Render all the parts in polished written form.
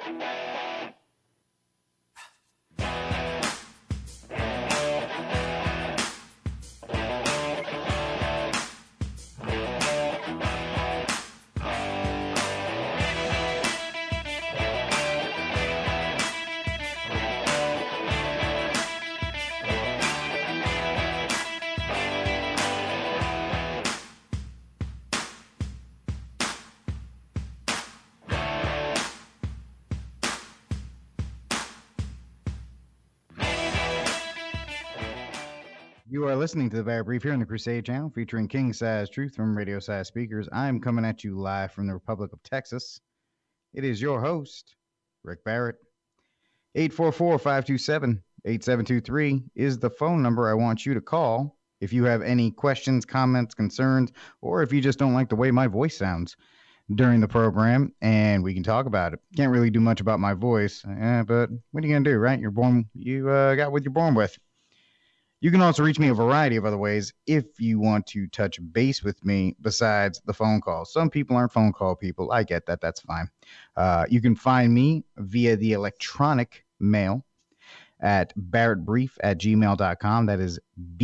You are listening to the Barrett Brief here on the Crusade Channel, featuring King Size Truth from Radio Size Speakers. I'm coming at you live from the Republic of Texas. It is your host, Rick Barrett. 844-527-8723 is the phone number I want you to call if you have any questions, comments, concerns, or if you just don't like the way my voice sounds during the program, and we can talk about it. Can't really do much about my voice, but what are you going to do, right? You got what you're born with. You can also reach me a variety of other ways if you want to touch base with me besides the phone call. Some people aren't phone call people. I get that. That's fine. You can find me via the electronic mail at barrettbrief@gmail.com. That is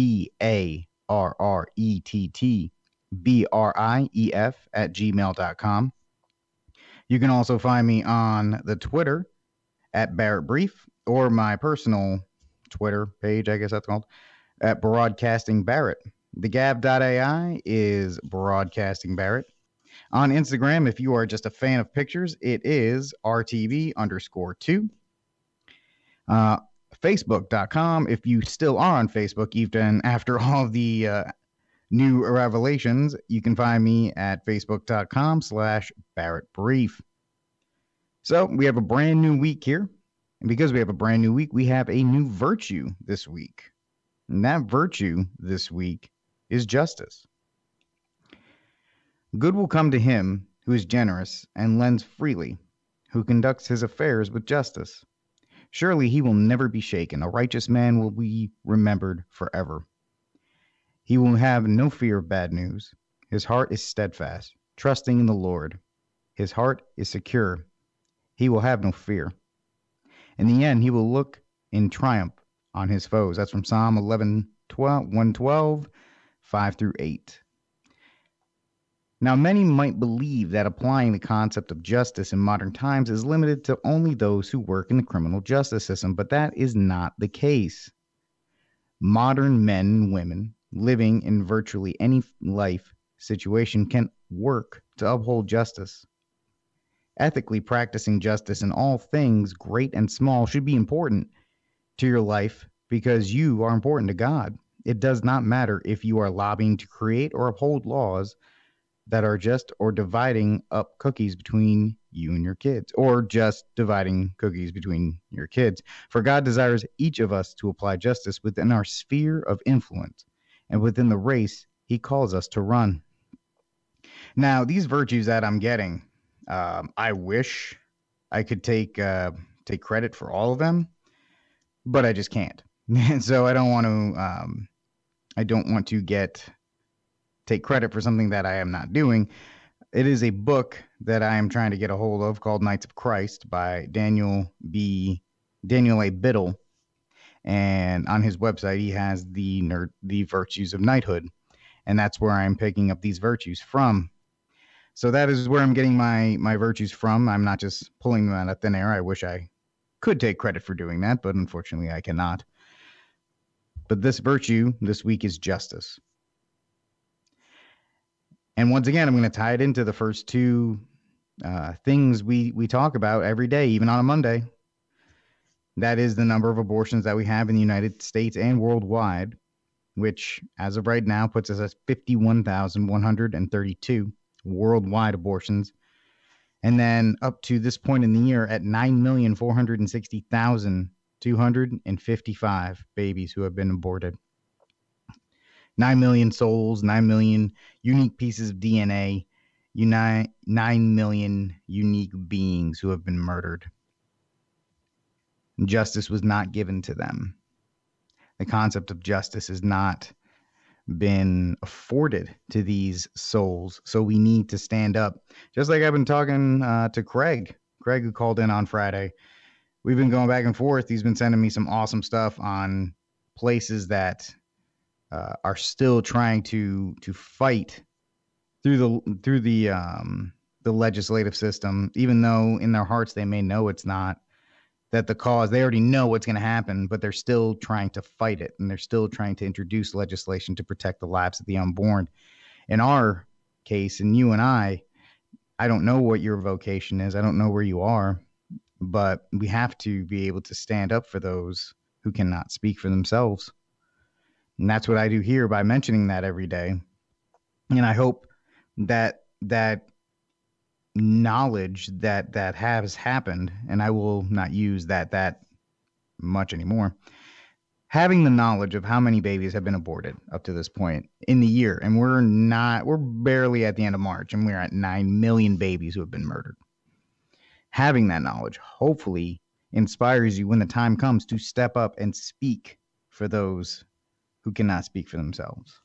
BARRETTBRIEF@gmail.com. You can also find me on the Twitter at Barrett Brief, or my personal Twitter page, I guess that's called, at Broadcasting Barrett. The Gab.ai is Broadcasting Barrett. On Instagram, if you are just a fan of pictures, it is RTB_2. Facebook.com, if you still are on Facebook, even after all the new revelations, you can find me at Facebook.com/Barrett Brief. So we have a brand new week here. And because we have a brand new week, we have a new virtue this week. And that virtue this week is justice. Good will come to him who is generous and lends freely, who conducts his affairs with justice. Surely he will never be shaken. A righteous man will be remembered forever. He will have no fear of bad news. His heart is steadfast, trusting in the Lord. His heart is secure. He will have no fear. In the end, he will look in triumph on his foes. That's from Psalm 112, 5-8. Now, many might believe that applying the concept of justice in modern times is limited to only those who work in the criminal justice system, but that is not the case. Modern men and women living in virtually any life situation can work to uphold justice. Ethically practicing justice in all things, great and small, should be important to your life because you are important to God. It does not matter if you are lobbying to create or uphold laws that are just or dividing up cookies between you and your kids, or just dividing cookies between your kids. For God desires each of us to apply justice within our sphere of influence and within the race he calls us to run. Now, these virtues that I'm getting, I wish I could take credit for all of them, but I just can't. And so I don't want to take credit for something that I am not doing. It is a book that I am trying to get a hold of called Knights of Christ by Daniel A. Biddle, and on his website he has the virtues of knighthood, and that's where I'm picking up these virtues from. So that is where I'm getting my virtues from. I'm not just pulling them out of thin air. I wish I could take credit for doing that, but unfortunately I cannot. But this virtue this week is justice. And once again, I'm going to tie it into the first two things we talk about every day, even on a Monday. That is the number of abortions that we have in the United States and worldwide, which as of right now puts us at 51,132 worldwide abortions. And then up to this point in the year at 9,460,255 babies who have been aborted. 9 million souls, 9 million unique pieces of DNA, 9 million unique beings who have been murdered. Justice was not given to them. The concept of justice has not been afforded to these souls, so we need to stand up. Just like I've been talking to Craig Craig, who called in on Friday. We've been going back and forth. He's been sending me some awesome stuff on places that are still trying to fight through the legislative system, even though in their hearts they may know it's not. That the cause, they already know what's going to happen, but they're still trying to fight it, and they're still trying to introduce legislation to protect the lives of the unborn. In our case, and you and I don't know what your vocation is. I don't know where you are, but we have to be able to stand up for those who cannot speak for themselves. And that's what I do here by mentioning that every day. And I hope that knowledge that has happened, and I will not use that much anymore. Having the knowledge of how many babies have been aborted up to this point in the year, and we're barely at the end of March, and we're at 9 million babies who have been murdered. Having that knowledge hopefully inspires you when the time comes to step up and speak for those who cannot speak for themselves.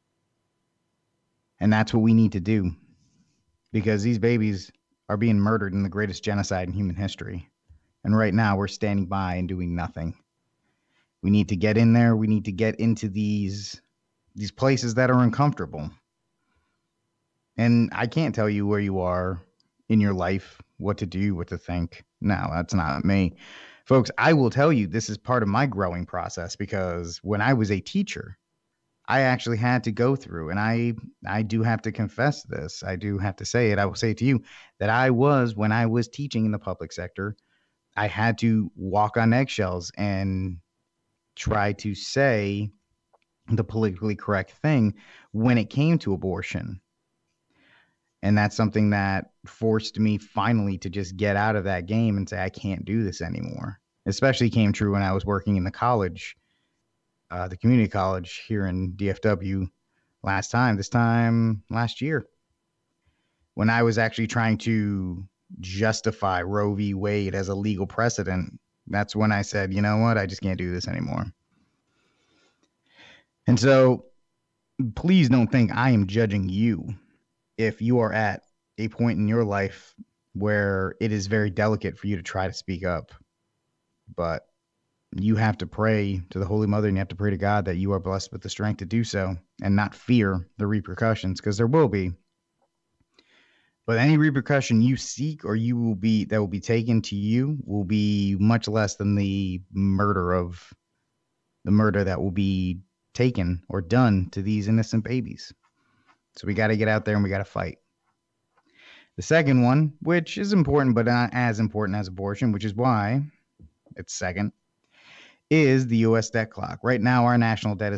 And that's what we need to do, because these babies are being murdered in the greatest genocide in human history. And right now we're standing by and doing nothing. We need to get in there. We need to get into these places that are uncomfortable. And I can't tell you where you are in your life, what to do, what to think. No, that's not me. Folks, I will tell you this is part of my growing process, because when I was a teacher, I actually had to go through, and I do have to confess this. I do have to say it. I will say to you that when I was teaching in the public sector, I had to walk on eggshells and try to say the politically correct thing when it came to abortion. And that's something that forced me finally to just get out of that game and say, I can't do this anymore. Especially came true when I was working in the college, the community college here in DFW this time last year, when I was actually trying to justify Roe v. Wade as a legal precedent. That's when I said, you know what, I just can't do this anymore. And so please don't think I am judging you if you are at a point in your life where it is very delicate for you to try to speak up. But you have to pray to the Holy Mother, and you have to pray to God that you are blessed with the strength to do so and not fear the repercussions, because there will be. But any repercussion you seek or that will be taken to you will be much less than the murder that will be taken or done to these innocent babies. So we got to get out there and we got to fight. The second one, which is important but not as important as abortion, which is why it's second, is the U.S. debt clock. Right now, our national debt is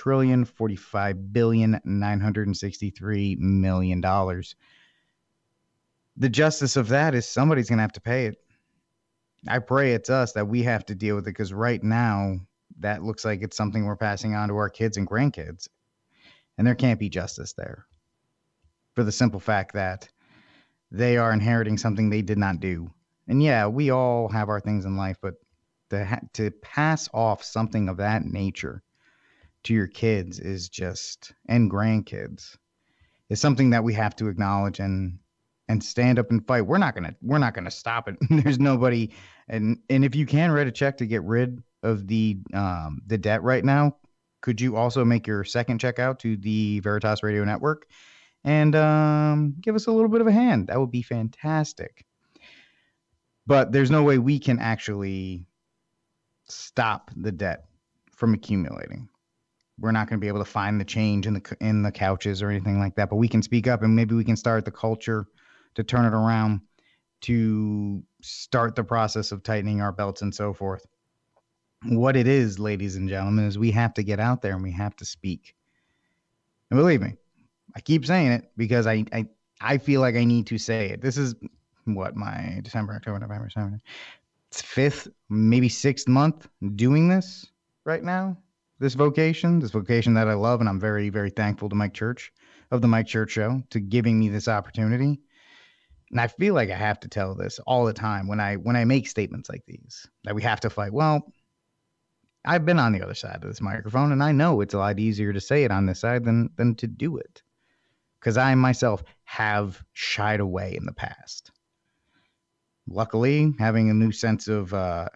$21,045,963,000,000. The justice of that is somebody's going to have to pay it. I pray it's us that we have to deal with it, because right now that looks like it's something we're passing on to our kids and grandkids. And there can't be justice there, for the simple fact that they are inheriting something they did not do. And yeah, we all have our things in life, but to pass off something of that nature to your kids and grandkids is something that we have to acknowledge and stand up and fight. We're not gonna stop it. There's nobody, and if you can write a check to get rid of the debt right now, could you also make your second check out to the Veritas Radio Network and give us a little bit of a hand? That would be fantastic. But there's no way we can actually stop the debt from accumulating. We're not going to be able to find the change in the couches or anything like that, but we can speak up, and maybe we can start the culture to turn it around, to start the process of tightening our belts and so forth. What it is, ladies and gentlemen, is we have to get out there and we have to speak. And believe me, I keep saying it because I feel like I need to say it. This is my December, October, November, December. It's fifth, maybe sixth month doing this right now. This vocation that I love, and I'm very, very thankful to Mike Church of the Mike Church Show to giving me this opportunity. And I feel like I have to tell this all the time when I make statements like these, that we have to fight. Well, I've been on the other side of this microphone, and I know it's a lot easier to say it on this side than to do it, because I myself have shied away in the past. luckily, having a new sense of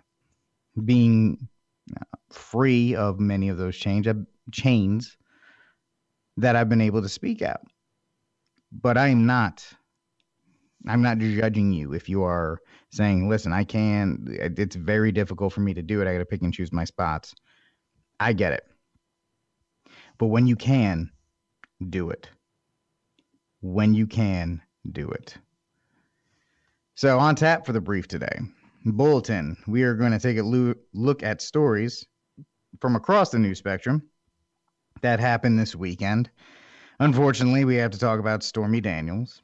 being free of many of those chains that I've been able to speak out. But I'm not judging you if you are saying, listen, I can, it's very difficult for me to do it. I got to pick and choose my spots. I get it. But when you can, do it. When you can, do it. So on tap for the brief today. Bulletin. We are going to take a look at stories from across the news spectrum that happened this weekend. Unfortunately, we have to talk about Stormy Daniels.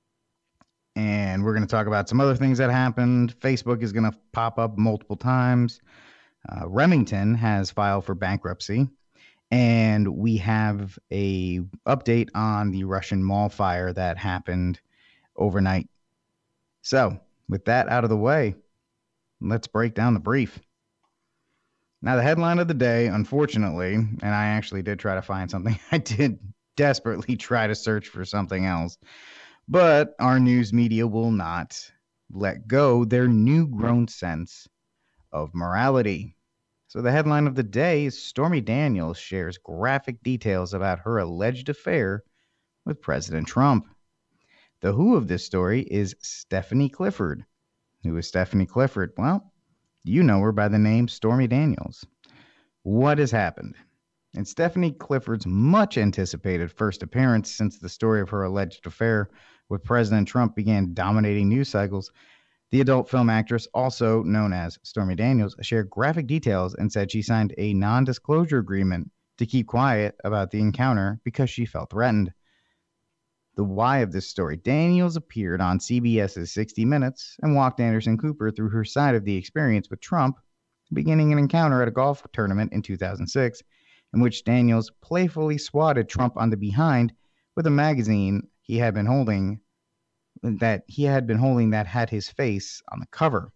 And we're going to talk about some other things that happened. Facebook is going to pop up multiple times. Remington has filed for bankruptcy. And we have a update on the Russian mall fire that happened overnight. So, with that out of the way, let's break down the brief. Now, the headline of the day, unfortunately, and I actually did try to find something. I did desperately try to search for something else. But our news media will not let go their new-grown sense of morality. So the headline of the day is Stormy Daniels shares graphic details about her alleged affair with President Trump. The who of this story is Stephanie Clifford. Who is Stephanie Clifford? Well, you know her by the name Stormy Daniels. What has happened? In Stephanie Clifford's much anticipated first appearance since the story of her alleged affair with President Trump began dominating news cycles, the adult film actress, also known as Stormy Daniels, shared graphic details and said she signed a non-disclosure agreement to keep quiet about the encounter because she felt threatened. The why of this story. Daniels appeared on CBS's 60 Minutes and walked Anderson Cooper through her side of the experience with Trump, beginning an encounter at a golf tournament in 2006, in which Daniels playfully swatted Trump on the behind with a magazine he had been holding that had his face on the cover.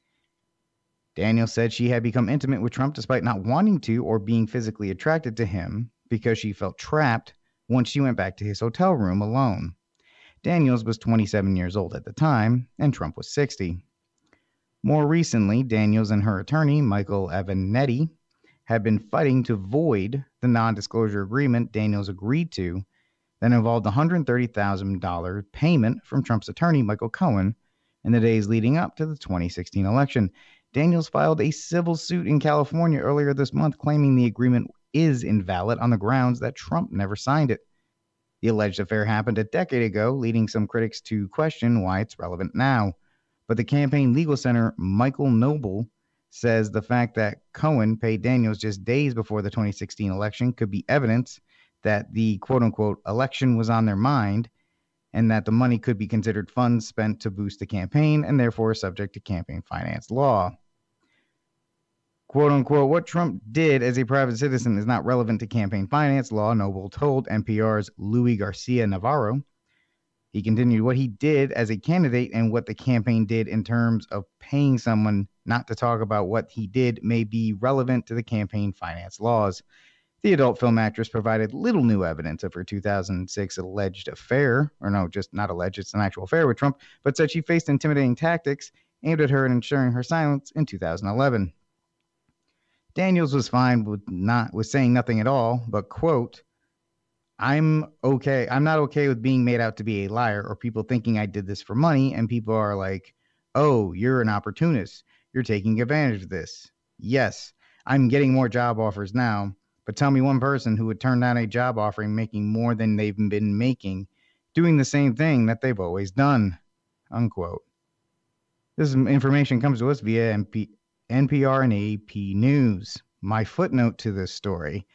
Daniels said she had become intimate with Trump despite not wanting to or being physically attracted to him because she felt trapped once she went back to his hotel room alone. Daniels was 27 years old at the time, and Trump was 60. More recently, Daniels and her attorney, Michael Avenatti, had been fighting to void the non-disclosure agreement Daniels agreed to that involved a $130,000 payment from Trump's attorney, Michael Cohen, in the days leading up to the 2016 election. Daniels filed a civil suit in California earlier this month claiming the agreement is invalid on the grounds that Trump never signed it. The alleged affair happened a decade ago, leading some critics to question why it's relevant now. But the campaign legal center, Michael Noble, says the fact that Cohen paid Daniels just days before the 2016 election could be evidence that the quote-unquote election was on their mind and that the money could be considered funds spent to boost the campaign and therefore subject to campaign finance law. Quote-unquote, what Trump did as a private citizen is not relevant to campaign finance law, Noble told NPR's Luis Garcia Navarro. He continued, what he did as a candidate and what the campaign did in terms of paying someone not to talk about what he did may be relevant to the campaign finance laws. The adult film actress provided little new evidence of her 2006 alleged affair, or no, just not alleged, it's an actual affair with Trump, but said she faced intimidating tactics aimed at her and ensuring her silence in 2011. Daniels was fine with saying nothing at all, but, quote, I'm not okay with being made out to be a liar or people thinking I did this for money, and people are like, oh, you're an opportunist. You're taking advantage of this. Yes, I'm getting more job offers now, but tell me one person who would turn down a job offering making more than they've been making, doing the same thing that they've always done, unquote. This information comes to us via NPR and AP News. My footnote to this story: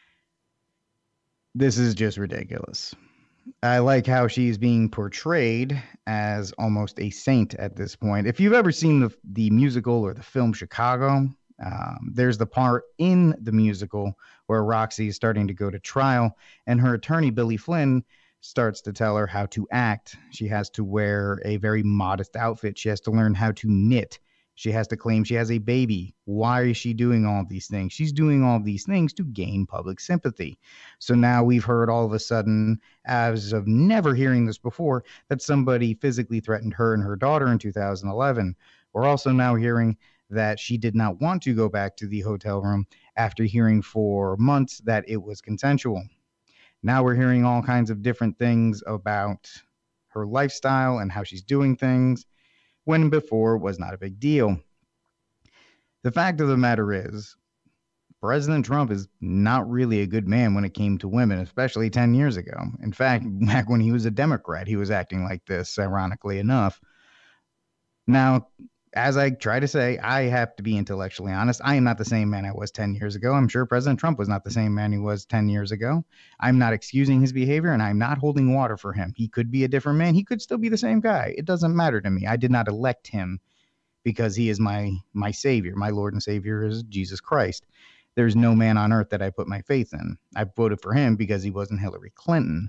this is just ridiculous. I like how she's being portrayed as almost a saint at this point. If you've ever seen the musical or the film Chicago, there's the part in the musical where Roxy is starting to go to trial, and her attorney, Billy Flynn, starts to tell her how to act. She has to wear a very modest outfit. She has to learn how to knit She has to claim she has a baby. Why is she doing all these things? She's doing all these things to gain public sympathy. So now we've heard all of a sudden, as of never hearing this before, that somebody physically threatened her and her daughter in 2011. We're also now hearing that she did not want to go back to the hotel room after hearing for months that it was consensual. Now we're hearing all kinds of different things about her lifestyle and how she's doing things when before was not a big deal. The fact of the matter is, President Trump is not really a good man when it came to women, especially 10 years ago. In fact, back when he was a Democrat, he was acting like this, ironically enough. Now, as I try to say, I have to be intellectually honest. I am not the same man I was 10 years ago. I'm sure President Trump was not the same man he was 10 years ago. I'm not excusing his behavior, and I'm not holding water for him. He could be a different man. He could still be the same guy. It doesn't matter to me. I did not elect him because he is my savior. My Lord and Savior is Jesus Christ. There's no man on earth that I put my faith in. I voted for him because he wasn't Hillary Clinton.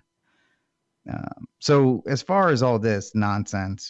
So as far as all this nonsense,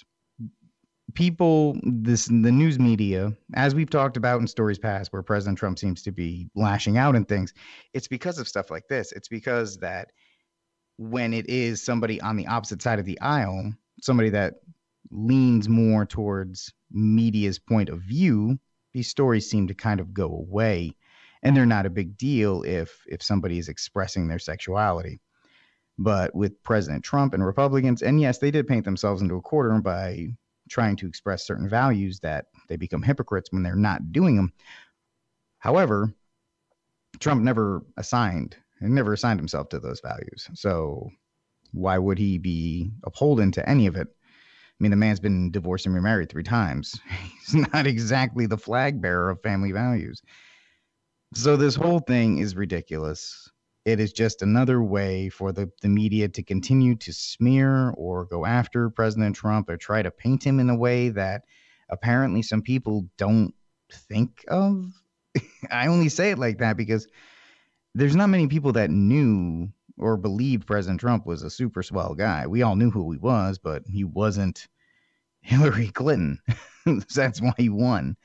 the news media, as we've talked about in stories past, where President Trump seems to be lashing out and things, it's because of stuff like this. It's because that when it is somebody on the opposite side of the aisle, somebody that leans more towards media's point of view, these stories seem to kind of go away, and they're not a big deal if somebody is expressing their sexuality. But with President Trump and Republicans, and yes, they did paint themselves into a corner by trying to express certain values, that they become hypocrites when they're not doing them. However, Trump never assigned himself to those values. So why would he be upholding to any of it? I mean, the man's been divorced and remarried 3 times. He's not exactly the flag bearer of family values. So this whole thing is ridiculous. It is just another way for the media to continue to smear or go after President Trump or try to paint him in a way that apparently some people don't think of. I only say it like that because there's not many people that knew or believed President Trump was a super swell guy. We all knew who he was, but he wasn't Hillary Clinton. That's why he won.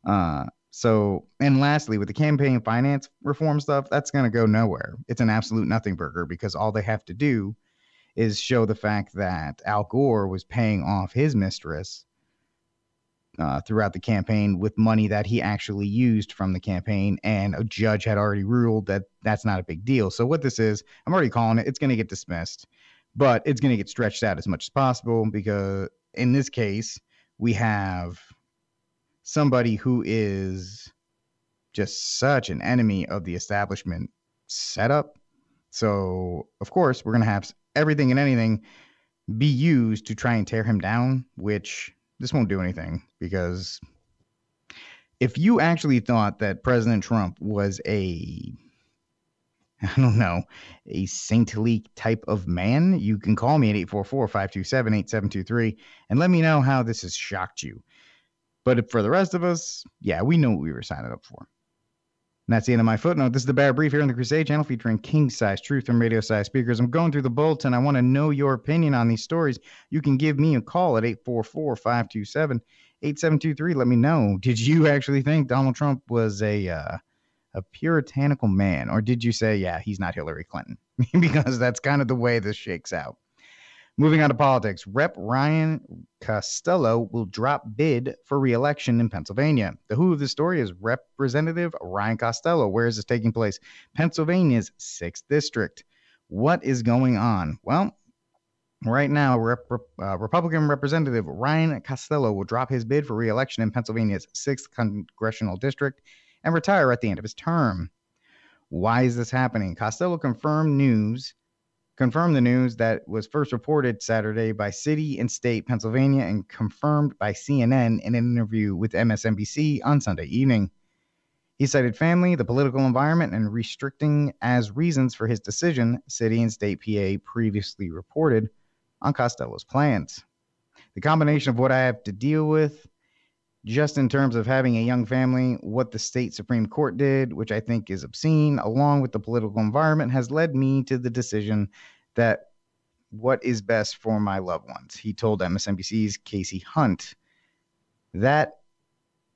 So, and lastly, with the campaign finance reform stuff, that's going to go nowhere. It's an absolute nothing burger because all they have to do is show the fact that Al Gore was paying off his mistress throughout the campaign with money that he actually used from the campaign, and a judge had already ruled that that's not a big deal. So what this is, I'm already calling it, it's going to get dismissed, but it's going to get stretched out as much as possible because in this case, we have somebody who is just such an enemy of the establishment setup. So, of course, we're going to have everything and anything be used to try and tear him down, which this won't do anything because if you actually thought that President Trump was a saintly type of man, you can call me at 844-527-8723 and let me know how this has shocked you. But for the rest of us, yeah, we know what we were signing up for. And that's the end of my footnote. This is the Bear Brief here on the Crusade channel featuring king-size truth and radio-size speakers. I'm going through the bulletin. I want to know your opinion on these stories. You can give me a call at 844-527-8723. Let me know. Did you actually think Donald Trump was a puritanical man? Or did you say, yeah, he's not Hillary Clinton? Because that's kind of the way this shakes out. Moving on to politics, Rep. Ryan Costello will drop bid for re-election in Pennsylvania. The who of the story is Representative Ryan Costello. Where is this taking place? Pennsylvania's 6th District. What is going on? Well, right now, Republican Representative Ryan Costello will drop his bid for re-election in Pennsylvania's 6th Congressional District and retire at the end of his term. Why is this happening? Costello confirmed the news that was first reported Saturday by City and State Pennsylvania and confirmed by CNN in an interview with MSNBC on Sunday evening. He cited family, the political environment, and restricting as reasons for his decision, City and State PA previously reported on Costello's plans. The combination of what I have to deal with, just in terms of having a young family, what the state Supreme Court did, which I think is obscene, along with the political environment, has led me to the decision that what is best for my loved ones. He told MSNBC's Casey Hunt. That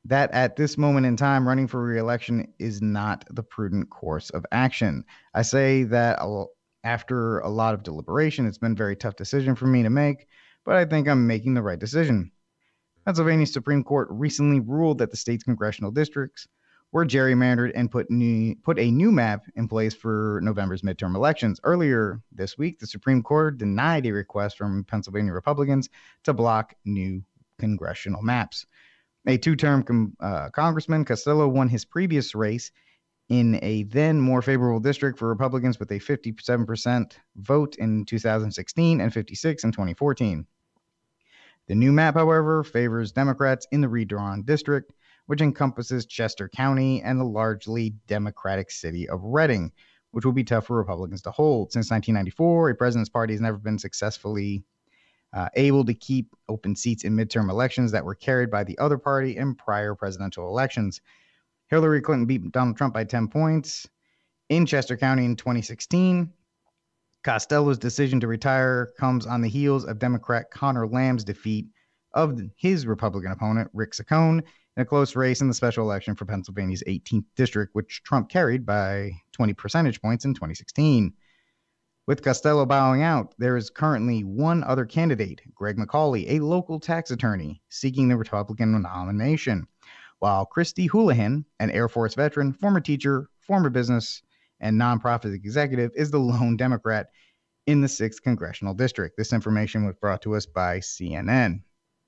that at this moment in time, running for re-election is not the prudent course of action. I say that after a lot of deliberation. It's been a very tough decision for me to make, but I think I'm making the right decision. Pennsylvania's Supreme Court recently ruled that the state's congressional districts were gerrymandered and put a new map in place for November's midterm elections. Earlier this week, the Supreme Court denied a request from Pennsylvania Republicans to block new congressional maps. A two-term congressman, Costello won his previous race in a then more favorable district for Republicans with a 57% vote in 2016 and 56 in 2014. The new map, however, favors Democrats in the redrawn district, which encompasses Chester County and the largely Democratic city of Reading, which will be tough for Republicans to hold. Since 1994, a president's party has never been successfully able to keep open seats in midterm elections that were carried by the other party in prior presidential elections. Hillary Clinton beat Donald Trump by 10 points in Chester County in 2016. Costello's decision to retire comes on the heels of Democrat Connor Lamb's defeat of his Republican opponent, Rick Saccone, in a close race in the special election for Pennsylvania's 18th district, which Trump carried by 20 percentage points in 2016. With Costello bowing out, there is currently one other candidate, Greg McCauley, a local tax attorney, seeking the Republican nomination, while Christy Houlihan, an Air Force veteran, former teacher, former business and nonprofit executive, is the lone Democrat in the 6th congressional district. This information was brought to us by CNN.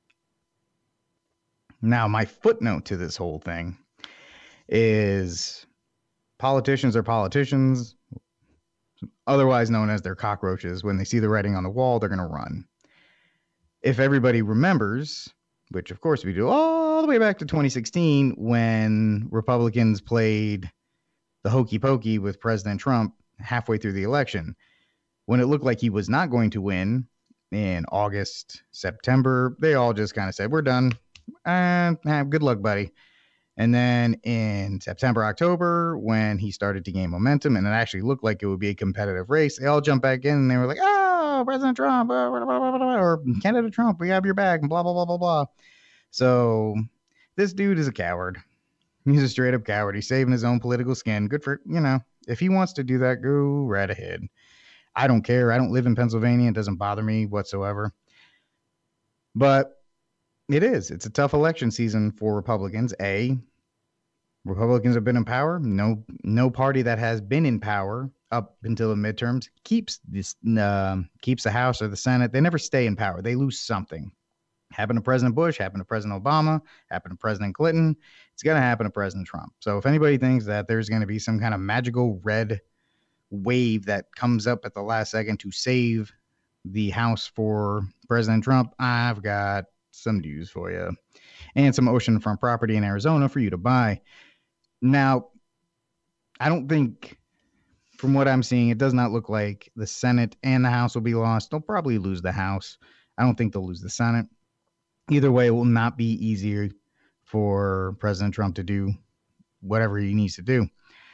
Now, my footnote to this whole thing is politicians are politicians, otherwise known as their cockroaches. When they see the writing on the wall, they're going to run. If everybody remembers, which of course we do, all the way back to 2016 when Republicans played the hokey pokey with President Trump halfway through the election, when it looked like he was not going to win in August, September, they all just kind of said, we're done. Good luck, buddy. And then in September, October, when he started to gain momentum and it actually looked like it would be a competitive race, they all jumped back in and they were like, oh, President Trump, blah, blah, blah, blah, blah, or candidate Trump, we have your back, and blah, blah, blah, blah, blah. So this dude is a coward. He's a straight up coward. He's saving his own political skin. Good for, if he wants to do that, go right ahead. I don't care. I don't live in Pennsylvania. It doesn't bother me whatsoever. But it's a tough election season for Republicans. Republicans have been in power. No party that has been in power up until the midterms keeps the House or the Senate. They never stay in power. They lose something. Happened to President Bush, happened to President Obama, happened to President Clinton. It's going to happen to President Trump. So if anybody thinks that there's going to be some kind of magical red wave that comes up at the last second to save the House for President Trump, I've got some news for you and some oceanfront property in Arizona for you to buy. Now, I don't think, from what I'm seeing, it does not look like the Senate and the House will be lost. They'll probably lose the House. I don't think they'll lose the Senate. Either way, it will not be easier for President Trump to do whatever he needs to do.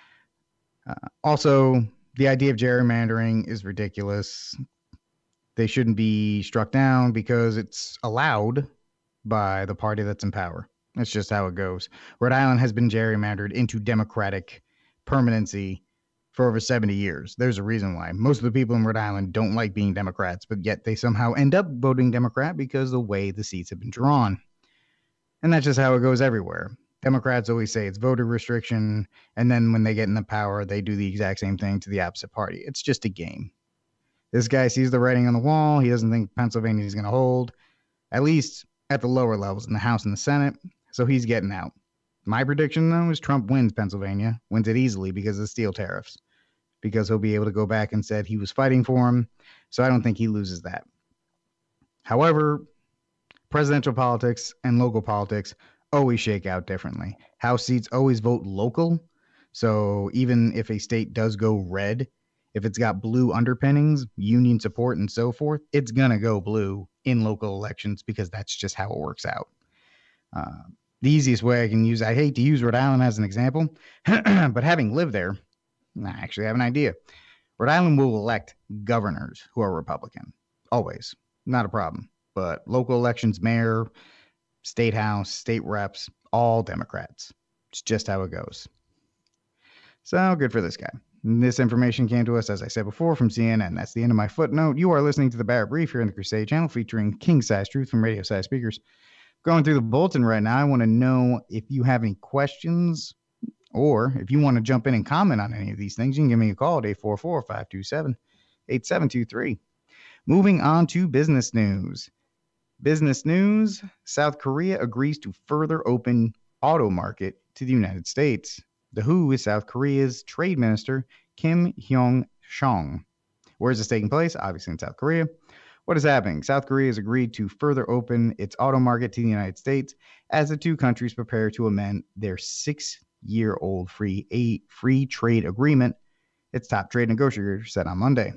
Also, the idea of gerrymandering is ridiculous. They shouldn't be struck down because it's allowed by the party that's in power. That's just how it goes. Rhode Island has been gerrymandered into Democratic permanency for over 70 years. There's a reason why. Most of the people in Rhode Island don't like being Democrats, but yet they somehow end up voting Democrat because of the way the seats have been drawn. And that's just how it goes everywhere. Democrats always say it's voter restriction, and then when they get in the power, they do the exact same thing to the opposite party. It's just a game. This guy sees the writing on the wall. He doesn't think Pennsylvania is going to hold, at least at the lower levels in the House and the Senate, so he's getting out. My prediction, though, is Trump wins Pennsylvania, wins it easily because of steel tariffs, because he'll be able to go back and said he was fighting for him, so I don't think he loses that. However, presidential politics and local politics always shake out differently. House seats always vote local, so even if a state does go red, if it's got blue underpinnings, union support, and so forth, it's going to go blue in local elections because that's just how it works out. The easiest way I can use, I hate to use Rhode Island as an example, but having lived there, I actually have an idea. Rhode Island will elect governors who are Republican. Always. Not a problem. But local elections, mayor, state house, state reps, All Democrats. It's just how it goes. So good for this guy. This information came to us, as I said before, from CNN. That's the end of my footnote. You are listening to the Barrett Brief here in the Crusade channel, featuring king-size truth from radio-size speakers. Going through the bulletin right now, I want to know if you have any questions, or if you want to jump in and comment on any of these things, you can give me a call at 844-527-8723. Moving on to business news. Business news, South Korea agrees to further open auto market to the United States. The WHO is South Korea's trade minister, Kim Hyong-shong. Where is this taking place? Obviously in South Korea. What is happening? South Korea has agreed to further open its auto market to the United States as the two countries prepare to amend their 6-year-old free trade agreement, its top trade negotiator said on Monday.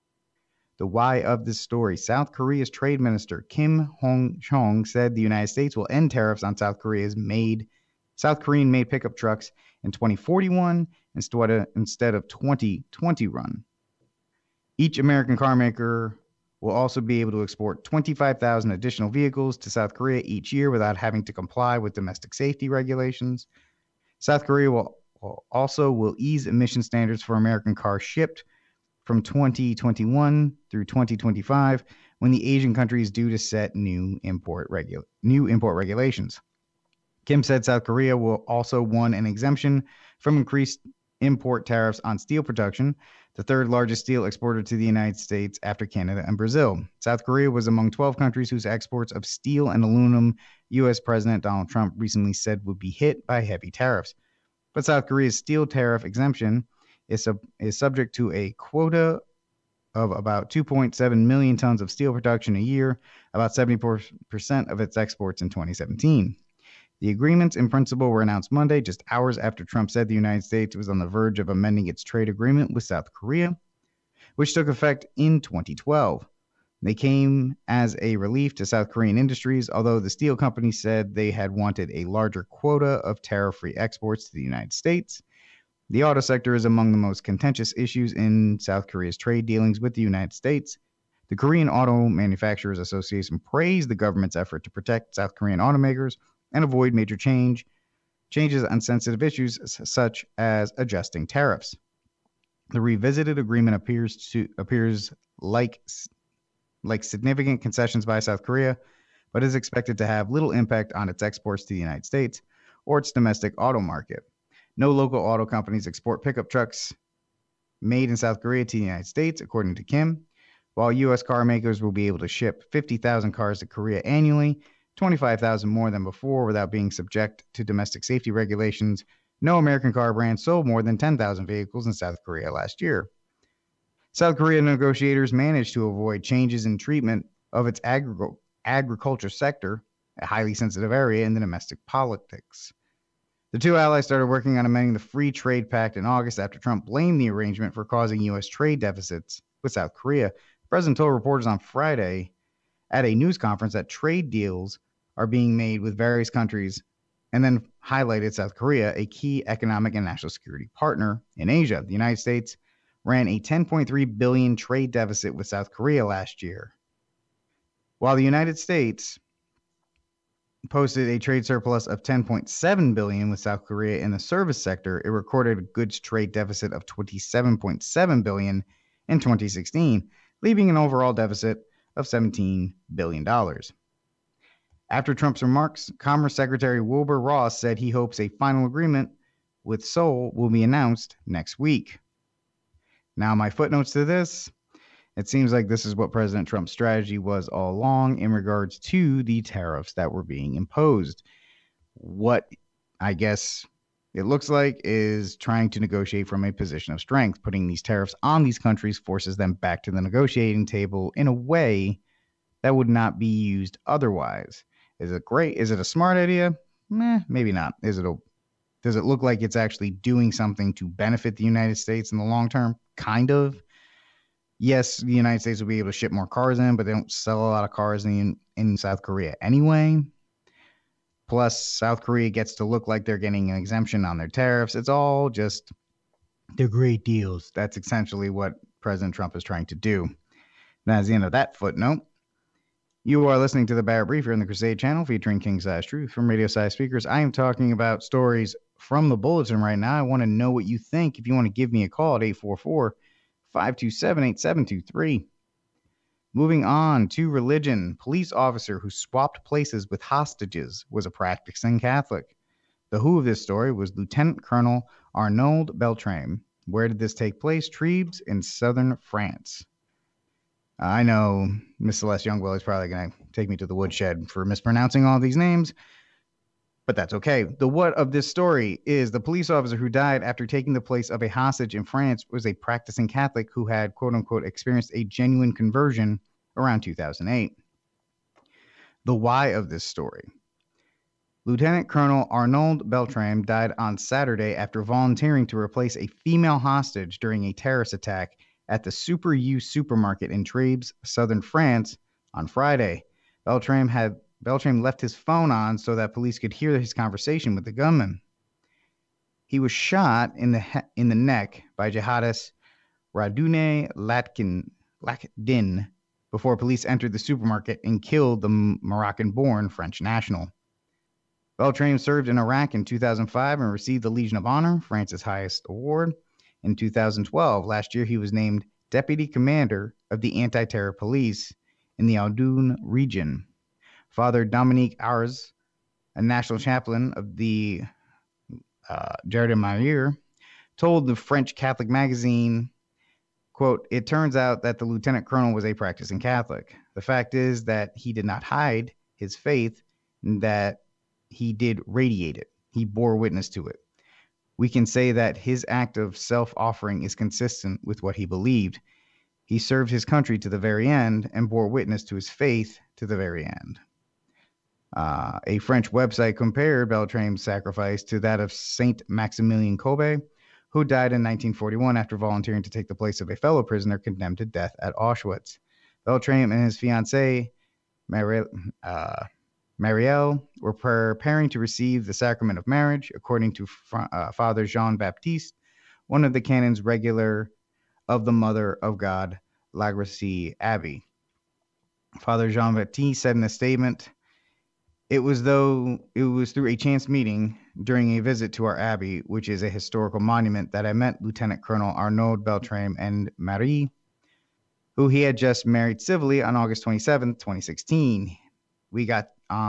The why of this story. South Korea's trade minister, Kim Hong-chong, said the United States will end tariffs on South Korean-made pickup trucks in 2041 instead of 2021. Each American car maker will also be able to export 25,000 additional vehicles to South Korea each year without having to comply with domestic safety regulations. South Korea will ease emission standards for American cars shipped from 2021 through 2025, when the Asian country is due to set new import regulations. Kim said South Korea will also won an exemption from increased import tariffs on steel production, the third largest steel exporter to the United States after Canada and Brazil. South Korea was among 12 countries whose exports of steel and aluminum U.S. President Donald Trump recently said would be hit by heavy tariffs. But South Korea's steel tariff exemption is subject to a quota of about 2.7 million tons of steel production a year, about 74% of its exports in 2017. The agreements in principle were announced Monday, just hours after Trump said the United States was on the verge of amending its trade agreement with South Korea, which took effect in 2012. They came as a relief to South Korean industries, although the steel company said they had wanted a larger quota of tariff-free exports to the United States. The auto sector is among the most contentious issues in South Korea's trade dealings with the United States. The Korean Auto Manufacturers Association praised the government's effort to protect South Korean automakers and avoid major changes on sensitive issues such as adjusting tariffs. The revisited agreement appears like significant concessions by South Korea, but is expected to have little impact on its exports to the United States or its domestic auto market. No local auto companies export pickup trucks made in South Korea to the United States, according to Kim. While U.S. car makers will be able to ship 50,000 cars to Korea annually, 25,000 more than before without being subject to domestic safety regulations, no American car brand sold more than 10,000 vehicles in South Korea last year. South Korea negotiators managed to avoid changes in treatment of its agriculture sector, a highly sensitive area in the domestic politics. The two allies started working on amending the Free Trade Pact in August after Trump blamed the arrangement for causing U.S. trade deficits with South Korea. The president told reporters on Friday at a news conference that trade deals are being made with various countries, and then highlighted South Korea, a key economic and national security partner in Asia. The United States ran a $10.3 billion trade deficit with South Korea last year. While the United States posted a trade surplus of $10.7 billion with South Korea in the service sector, it recorded a goods trade deficit of $27.7 billion in 2016, leaving an overall deficit of $17 billion. After Trump's remarks, Commerce Secretary Wilbur Ross said he hopes a final agreement with Seoul will be announced next week. Now, my footnotes to this: it seems like this is what President Trump's strategy was all along in regards to the tariffs that were being imposed. What I guess it looks like is trying to negotiate from a position of strength. Putting these tariffs on these countries forces them back to the negotiating table in a way that would not be used otherwise. Is it great? Is it a smart idea? Maybe not. Does it look like it's actually doing something to benefit the United States in the long term? Kind of. Yes, the United States will be able to ship more cars in, but they don't sell a lot of cars in South Korea anyway. Plus, South Korea gets to look like they're getting an exemption on their tariffs. It's all just they're great deals. That's essentially what President Trump is trying to do. Now, that's the end of that footnote. You are listening to the Barrett Brief here on the Crusade channel featuring King Size Truth from Radio Size Speakers. I am talking about stories from the bulletin right now. I want to know what you think. If you want to give me a call at 844-527-8723. Moving on to religion. Police officer who swapped places with hostages was a practicing Catholic. The who of this story was Lieutenant Colonel Arnaud Beltrame. Where did this take place? Trebes in southern France. I know Miss Celeste Youngwell is probably going to take me to the woodshed for mispronouncing all these names, but that's okay. The what of this story is the police officer who died after taking the place of a hostage in France was a practicing Catholic who had, quote unquote, experienced a genuine conversion around 2008. The why of this story. Lieutenant Colonel Arnaud Beltrame died on Saturday after volunteering to replace a female hostage during a terrorist attack at the Super U supermarket in Trebes, southern France, on Friday. Beltrame left his phone on so that police could hear his conversation with the gunman. He was shot in the neck by jihadist Radoune Lakdin before police entered the supermarket and killed the Moroccan-born French national. Beltrame served in Iraq in 2005 and received the Legion of Honor, France's highest award. In 2012, last year, he was named Deputy Commander of the Anti-Terror Police in the Audun region. Father Dominique Ars, a national chaplain of the Jardin Marie, told the French Catholic magazine, quote, "It turns out that the lieutenant colonel was a practicing Catholic. The fact is that he did not hide his faith, and that he did radiate it. He bore witness to it. We can say that his act of self-offering is consistent with what he believed. He served his country to the very end and bore witness to his faith to the very end." A French website compared Beltrame's sacrifice to that of Saint Maximilien Kolbe, who died in 1941 after volunteering to take the place of a fellow prisoner condemned to death at Auschwitz. Beltrame and his fiancée, Marielle, were preparing to receive the sacrament of marriage, according to Father Jean-Baptiste, one of the canons regular of the Mother of God, La Gracie Abbey. Father Jean-Baptiste said in a statement, it was through a chance meeting during a visit to our abbey, which is a historical monument, that I met Lieutenant Colonel Arnaud Beltrame and Marie, who he had just married civilly on August 27, 2016. We got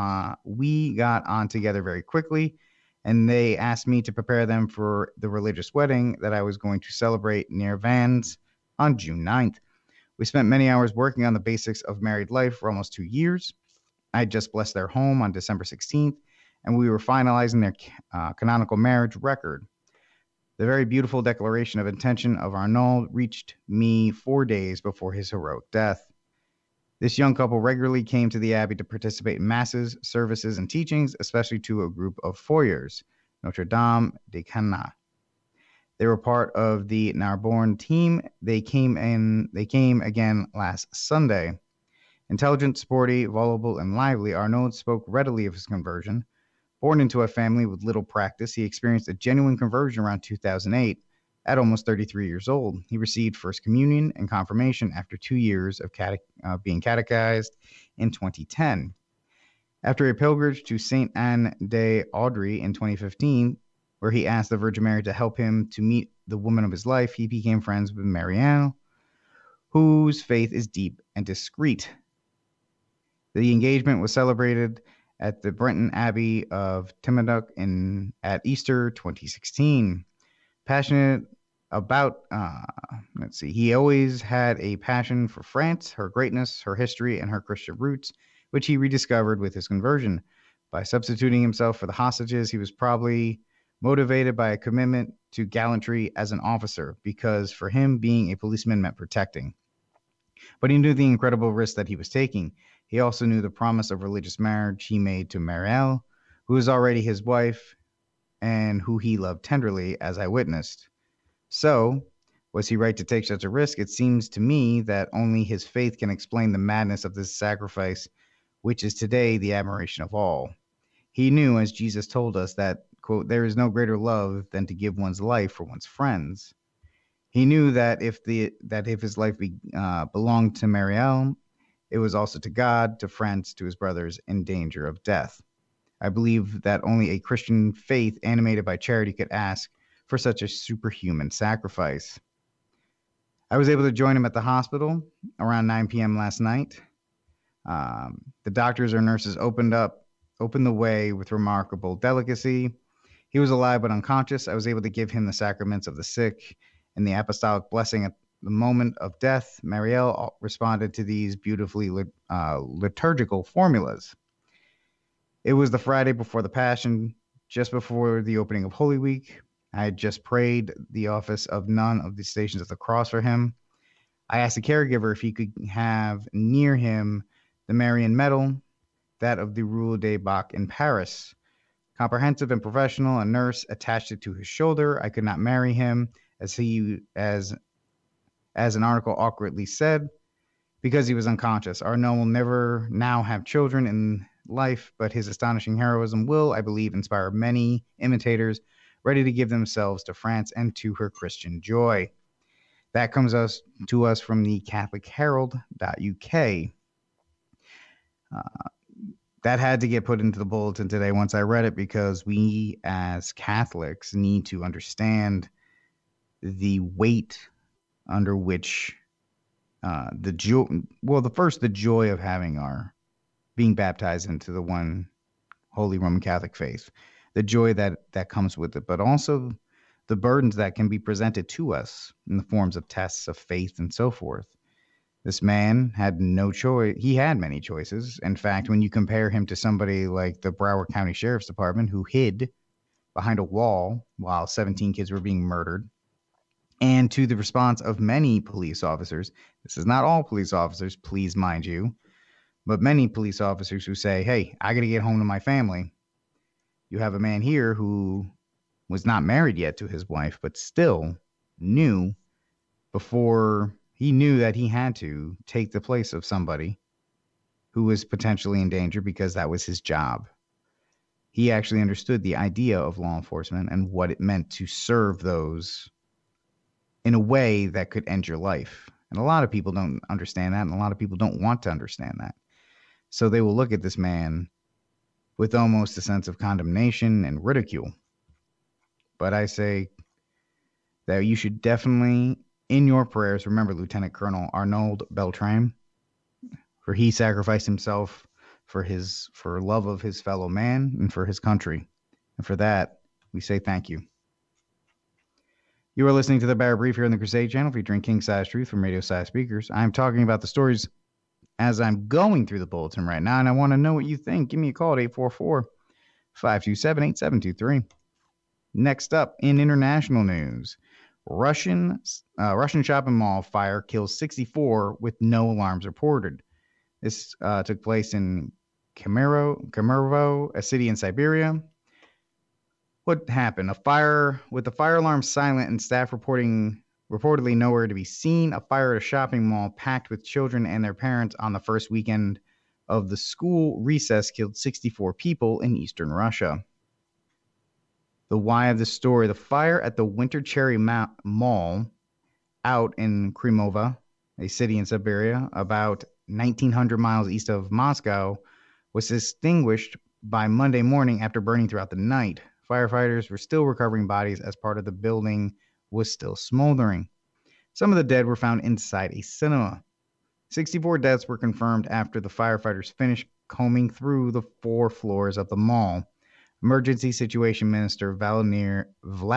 on together very quickly, and they asked me to prepare them for the religious wedding that I was going to celebrate near Vannes on June 9th. We spent many hours working on the basics of married life for almost 2 years. I had just blessed their home on December 16th, and we were finalizing their canonical marriage record. The very beautiful declaration of intention of Arnaud reached me 4 days before his heroic death. This young couple regularly came to the Abbey to participate in masses, services, and teachings, especially to a group of foyers, Notre Dame de Cana. They were part of the Narbonne team. They came again last Sunday. Intelligent, sporty, voluble, and lively, Arnaud spoke readily of his conversion. Born into a family with little practice, he experienced a genuine conversion around 2008. At almost 33 years old, he received First Communion and Confirmation after 2 years of being catechized in 2010. After a pilgrimage to St. Anne de Audry in 2015, where he asked the Virgin Mary to help him to meet the woman of his life, he became friends with Marianne, whose faith is deep and discreet. The engagement was celebrated at the Brenton Abbey of Timaduc at Easter 2016. Passionate about, he always had a passion for France, her greatness, her history, and her Christian roots, which he rediscovered with his conversion. By substituting himself for the hostages, he was probably motivated by a commitment to gallantry as an officer, because for him, being a policeman meant protecting. But he knew the incredible risk that he was taking. He also knew the promise of religious marriage he made to Marielle, who was already his wife and who he loved tenderly, as I witnessed. So, was he right to take such a risk? It seems to me that only his faith can explain the madness of this sacrifice, which is today the admiration of all. He knew, as Jesus told us, that, quote, there is no greater love than to give one's life for one's friends. He knew that if his life belonged to Marielle, It was also to God, to friends, to his brothers in danger of death. I believe that only a Christian faith animated by charity could ask for such a superhuman sacrifice. I was able to join him at the hospital around 9 p.m. last night. The doctors or nurses opened the way with remarkable delicacy. He was alive but unconscious. I was able to give him the sacraments of the sick and the apostolic blessing at the moment of death. Marielle responded to these beautifully liturgical formulas. It was the Friday before the Passion, just before the opening of Holy Week. I had just prayed the office of none of the Stations of the Cross for him. I asked the caregiver if he could have near him the Marian medal, that of the Rue des Bacs in Paris. Comprehensive and professional, a nurse attached it to his shoulder. I could not marry him, as an article awkwardly said, because he was unconscious. Arnaud will never now have children in life, but his astonishing heroism will, I believe, inspire many imitators ready to give themselves to France and to her Christian joy. That comes to us from the CatholicHerald.uk. That had to get put into the bulletin today once I read it, because we as Catholics need to understand the weight under which the joy of having being baptized into the one Holy Roman Catholic faith, the joy that comes with it, but also the burdens that can be presented to us in the forms of tests of faith and so forth. This man had no choice. He had many choices. In fact, when you compare him to somebody like the Broward County Sheriff's Department, who hid behind a wall while 17 kids were being murdered, and to the response of many police officers, this is not all police officers, please mind you, but many police officers who say, hey, I got to get home to my family. You have a man here who was not married yet to his wife, but still knew that he had to take the place of somebody who was potentially in danger, because that was his job. He actually understood the idea of law enforcement and what it meant to serve those in a way that could end your life. And a lot of people don't understand that, and a lot of people don't want to understand that. So they will look at this man with almost a sense of condemnation and ridicule. But I say that you should definitely, in your prayers, remember Lieutenant Colonel Arnaud Beltrame, for he sacrificed himself for love of his fellow man and for his country. And for that, we say thank you. You are listening to the Bear Brief here on the Crusade Channel, featuring King Size Truth from Radio Size Speakers. I'm talking about the stories as I'm going through the bulletin right now, and I want to know what you think. Give me a call at 844-527-8723. Next up, in international news, Russian shopping mall fire kills 64 with no alarms reported. This took place in Kemerovo, a city in Siberia. What happened? With the fire alarm silent and staff reportedly nowhere to be seen, a fire at a shopping mall packed with children and their parents on the first weekend of the school recess killed 64 people in eastern Russia. The why of the story: the fire at the Winter Cherry Mall out in Kremova, a city in Siberia, about 1,900 miles east of Moscow, was extinguished by Monday morning after burning throughout the night. Firefighters were still recovering bodies as part of the building was still smoldering. Some of the dead were found inside a cinema. 64 deaths were confirmed after the firefighters finished combing through the 4 floors of the mall. Emergency Situation Minister Vladimir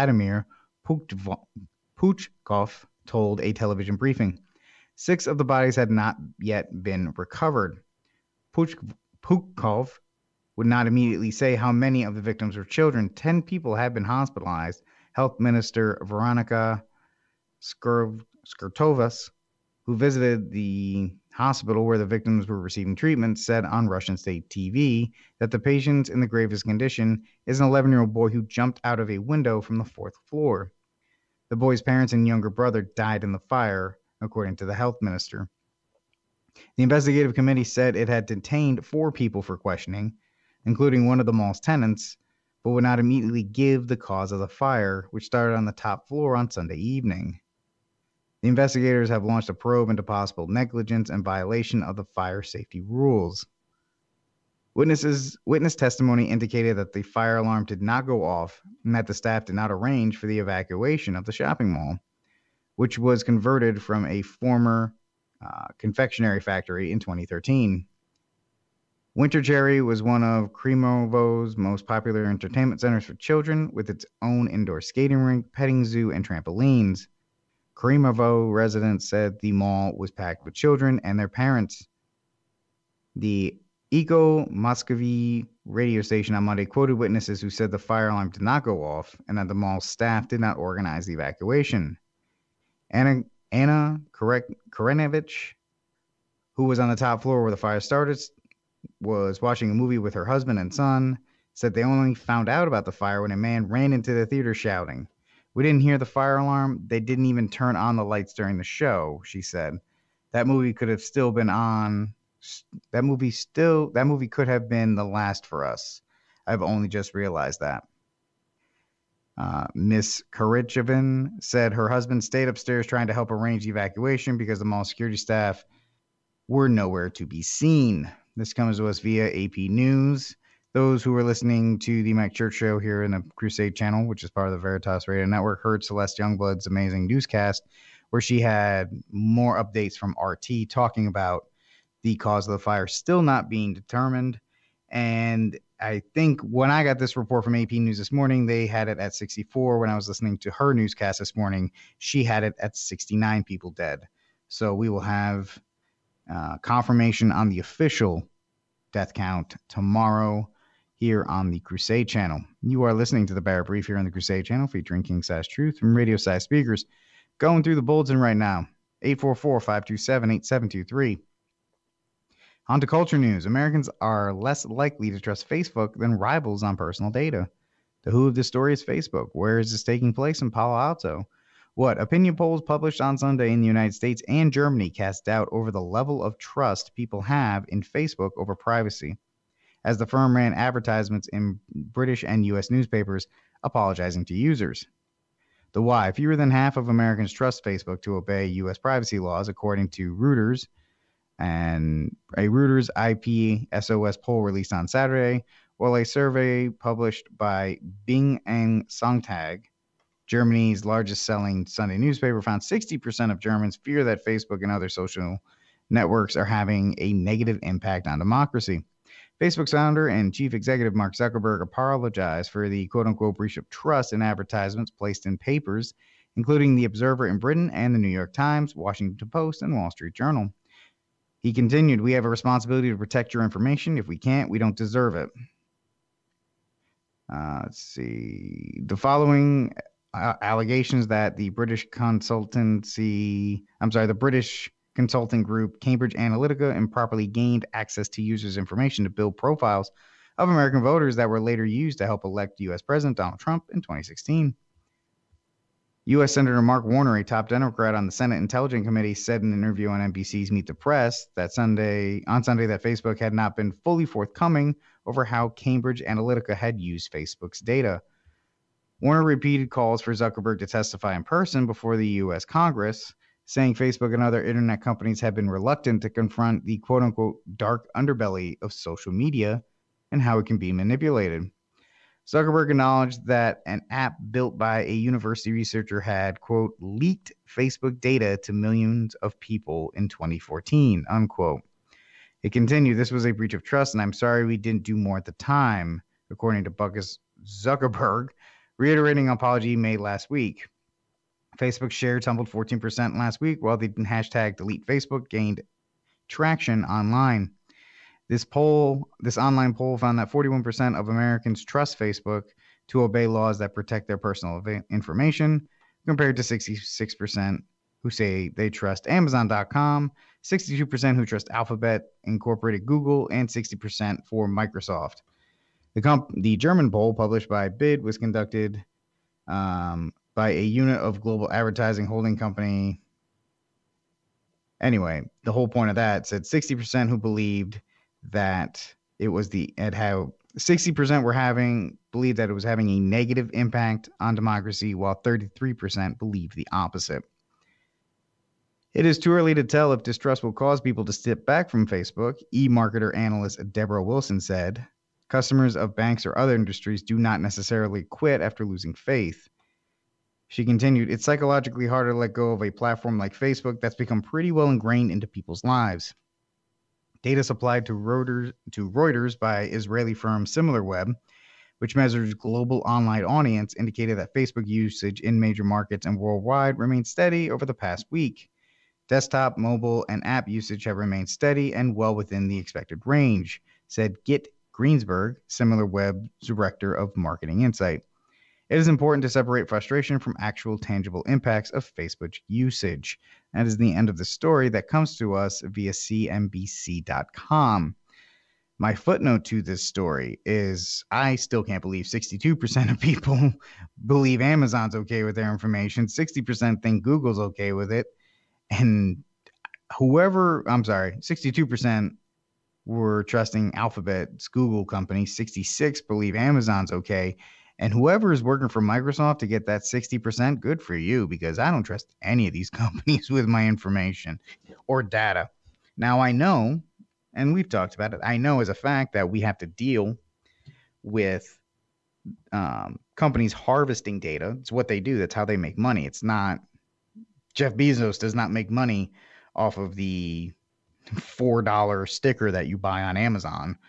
Puchkov told a television briefing. 6 of the bodies had not yet been recovered. Puchkov would not immediately say how many of the victims were children. 10 people had been hospitalized. Health Minister Veronika Skurtovas, who visited the hospital where the victims were receiving treatment, said on Russian state TV that the patient in the gravest condition is an 11-year-old boy who jumped out of a window from the 4th floor. The boy's parents and younger brother died in the fire, according to the health minister. The investigative committee said it had detained 4 people for questioning, including one of the mall's tenants, but would not immediately give the cause of the fire, which started on the top floor on Sunday evening. The investigators have launched a probe into possible negligence and violation of the fire safety rules. Witness testimony indicated that the fire alarm did not go off and that the staff did not arrange for the evacuation of the shopping mall, which was converted from a former confectionery factory in 2013. Winter Cherry was one of Krimovo's most popular entertainment centers for children, with its own indoor skating rink, petting zoo, and trampolines. Krimovo residents said the mall was packed with children and their parents. The Eco Moscovy radio station on Monday quoted witnesses who said the fire alarm did not go off and that the mall staff did not organize the evacuation. Anna Karenovich, who was on the top floor where the fire started, was watching a movie with her husband and son, said they only found out about the fire when a man ran into the theater shouting. We didn't hear the fire alarm. They didn't even turn on the lights during the show, she said. That movie could have still been on. That movie could have been the last for us. I've only just realized that. Miss Karichevin said her husband stayed upstairs trying to help arrange the evacuation because the mall security staff were nowhere to be seen. This comes to us via AP News. Those who were listening to the Mike Church Show here in the Crusade channel, which is part of the Veritas Radio Network, heard Celeste Youngblood's amazing newscast, where she had more updates from RT talking about the cause of the fire still not being determined. And I think when I got this report from AP News this morning, they had it at 64. When I was listening to her newscast this morning, she had it at 69 people dead. So we will have confirmation on the official death count tomorrow here on the Crusade channel. You are listening to the Barrett Brief here on the Crusade channel, featuring King Size Truth from Radio Size Speakers. Going through the bulletin right now, 844-527-8723. On to culture news. Americans are less likely to trust Facebook than rivals on personal data. The who of this story is Facebook. Where is this taking place? In Palo Alto. What opinion polls published on Sunday in the United States and Germany cast doubt over the level of trust people have in Facebook over privacy, as the firm ran advertisements in British and U.S. newspapers apologizing to users. The why: fewer than half of Americans trust Facebook to obey U.S. privacy laws, according to Reuters, and a Reuters IP SOS poll released on Saturday, while a survey published by Bing and Sonntag, Germany's largest selling Sunday newspaper, found 60% of Germans fear that Facebook and other social networks are having a negative impact on democracy. Facebook's founder and chief executive Mark Zuckerberg apologized for the quote-unquote breach of trust in advertisements placed in papers, including The Observer in Britain and The New York Times, Washington Post, and Wall Street Journal. He continued, "We have a responsibility to protect your information. If we can't, we don't deserve it." Let's see. The following allegations that the British consulting group Cambridge Analytica improperly gained access to users' information to build profiles of American voters that were later used to help elect U.S. President Donald Trump in 2016. U.S. Senator Mark Warner, a top Democrat on the Senate Intelligence Committee, said in an interview on NBC's Meet the Press that Sunday that Facebook had not been fully forthcoming over how Cambridge Analytica had used Facebook's data. Warner repeated calls for Zuckerberg to testify in person before the U.S. Congress, saying Facebook and other internet companies have been reluctant to confront the quote-unquote dark underbelly of social media and how it can be manipulated. Zuckerberg acknowledged that an app built by a university researcher had, quote, leaked Facebook data to millions of people in 2014, unquote. It continued, "This was a breach of trust, and I'm sorry we didn't do more at the time," according to Buckus Zuckerberg, reiterating an apology made last week. Facebook share tumbled 14% last week, while the hashtag delete Facebook gained traction online. This online poll found that 41% of Americans trust Facebook to obey laws that protect their personal information, compared to 66% who say they trust Amazon.com, 62% who trust Alphabet, Incorporated Google, and 60% for Microsoft. The German poll published by BID was conducted by a unit of global advertising holding company. Anyway, the whole point of that said 60% who believed that it was 60% believed that it was having a negative impact on democracy, while 33% believed the opposite. It is too early to tell if distrust will cause people to step back from Facebook, e-marketer analyst Deborah Wilson said. Customers of banks or other industries do not necessarily quit after losing faith. She continued, it's psychologically harder to let go of a platform like Facebook that's become pretty well ingrained into people's lives. Data supplied to Reuters by Israeli firm SimilarWeb, which measures global online audience, indicated that Facebook usage in major markets and worldwide remained steady over the past week. Desktop, mobile, and app usage have remained steady and well within the expected range, said Git Greensberg, SimilarWeb's director of marketing insight. It is important to separate frustration from actual tangible impacts of Facebook usage. That is the end of the story that comes to us via CNBC.com. My footnote to this story is I still can't believe 62% of people believe Amazon's okay with their information, 60% think Google's okay with it, and 62% were trusting Alphabet's Google company, 66 believe Amazon's okay, and whoever is working for Microsoft to get that 60%, good for you, because I don't trust any of these companies with my information or data. Now I know, and we've talked about it, I know as a fact that we have to deal with companies harvesting data. It's what they do. That's how they make money. It's not, Jeff Bezos does not make money off of the $4 sticker that you buy on Amazon.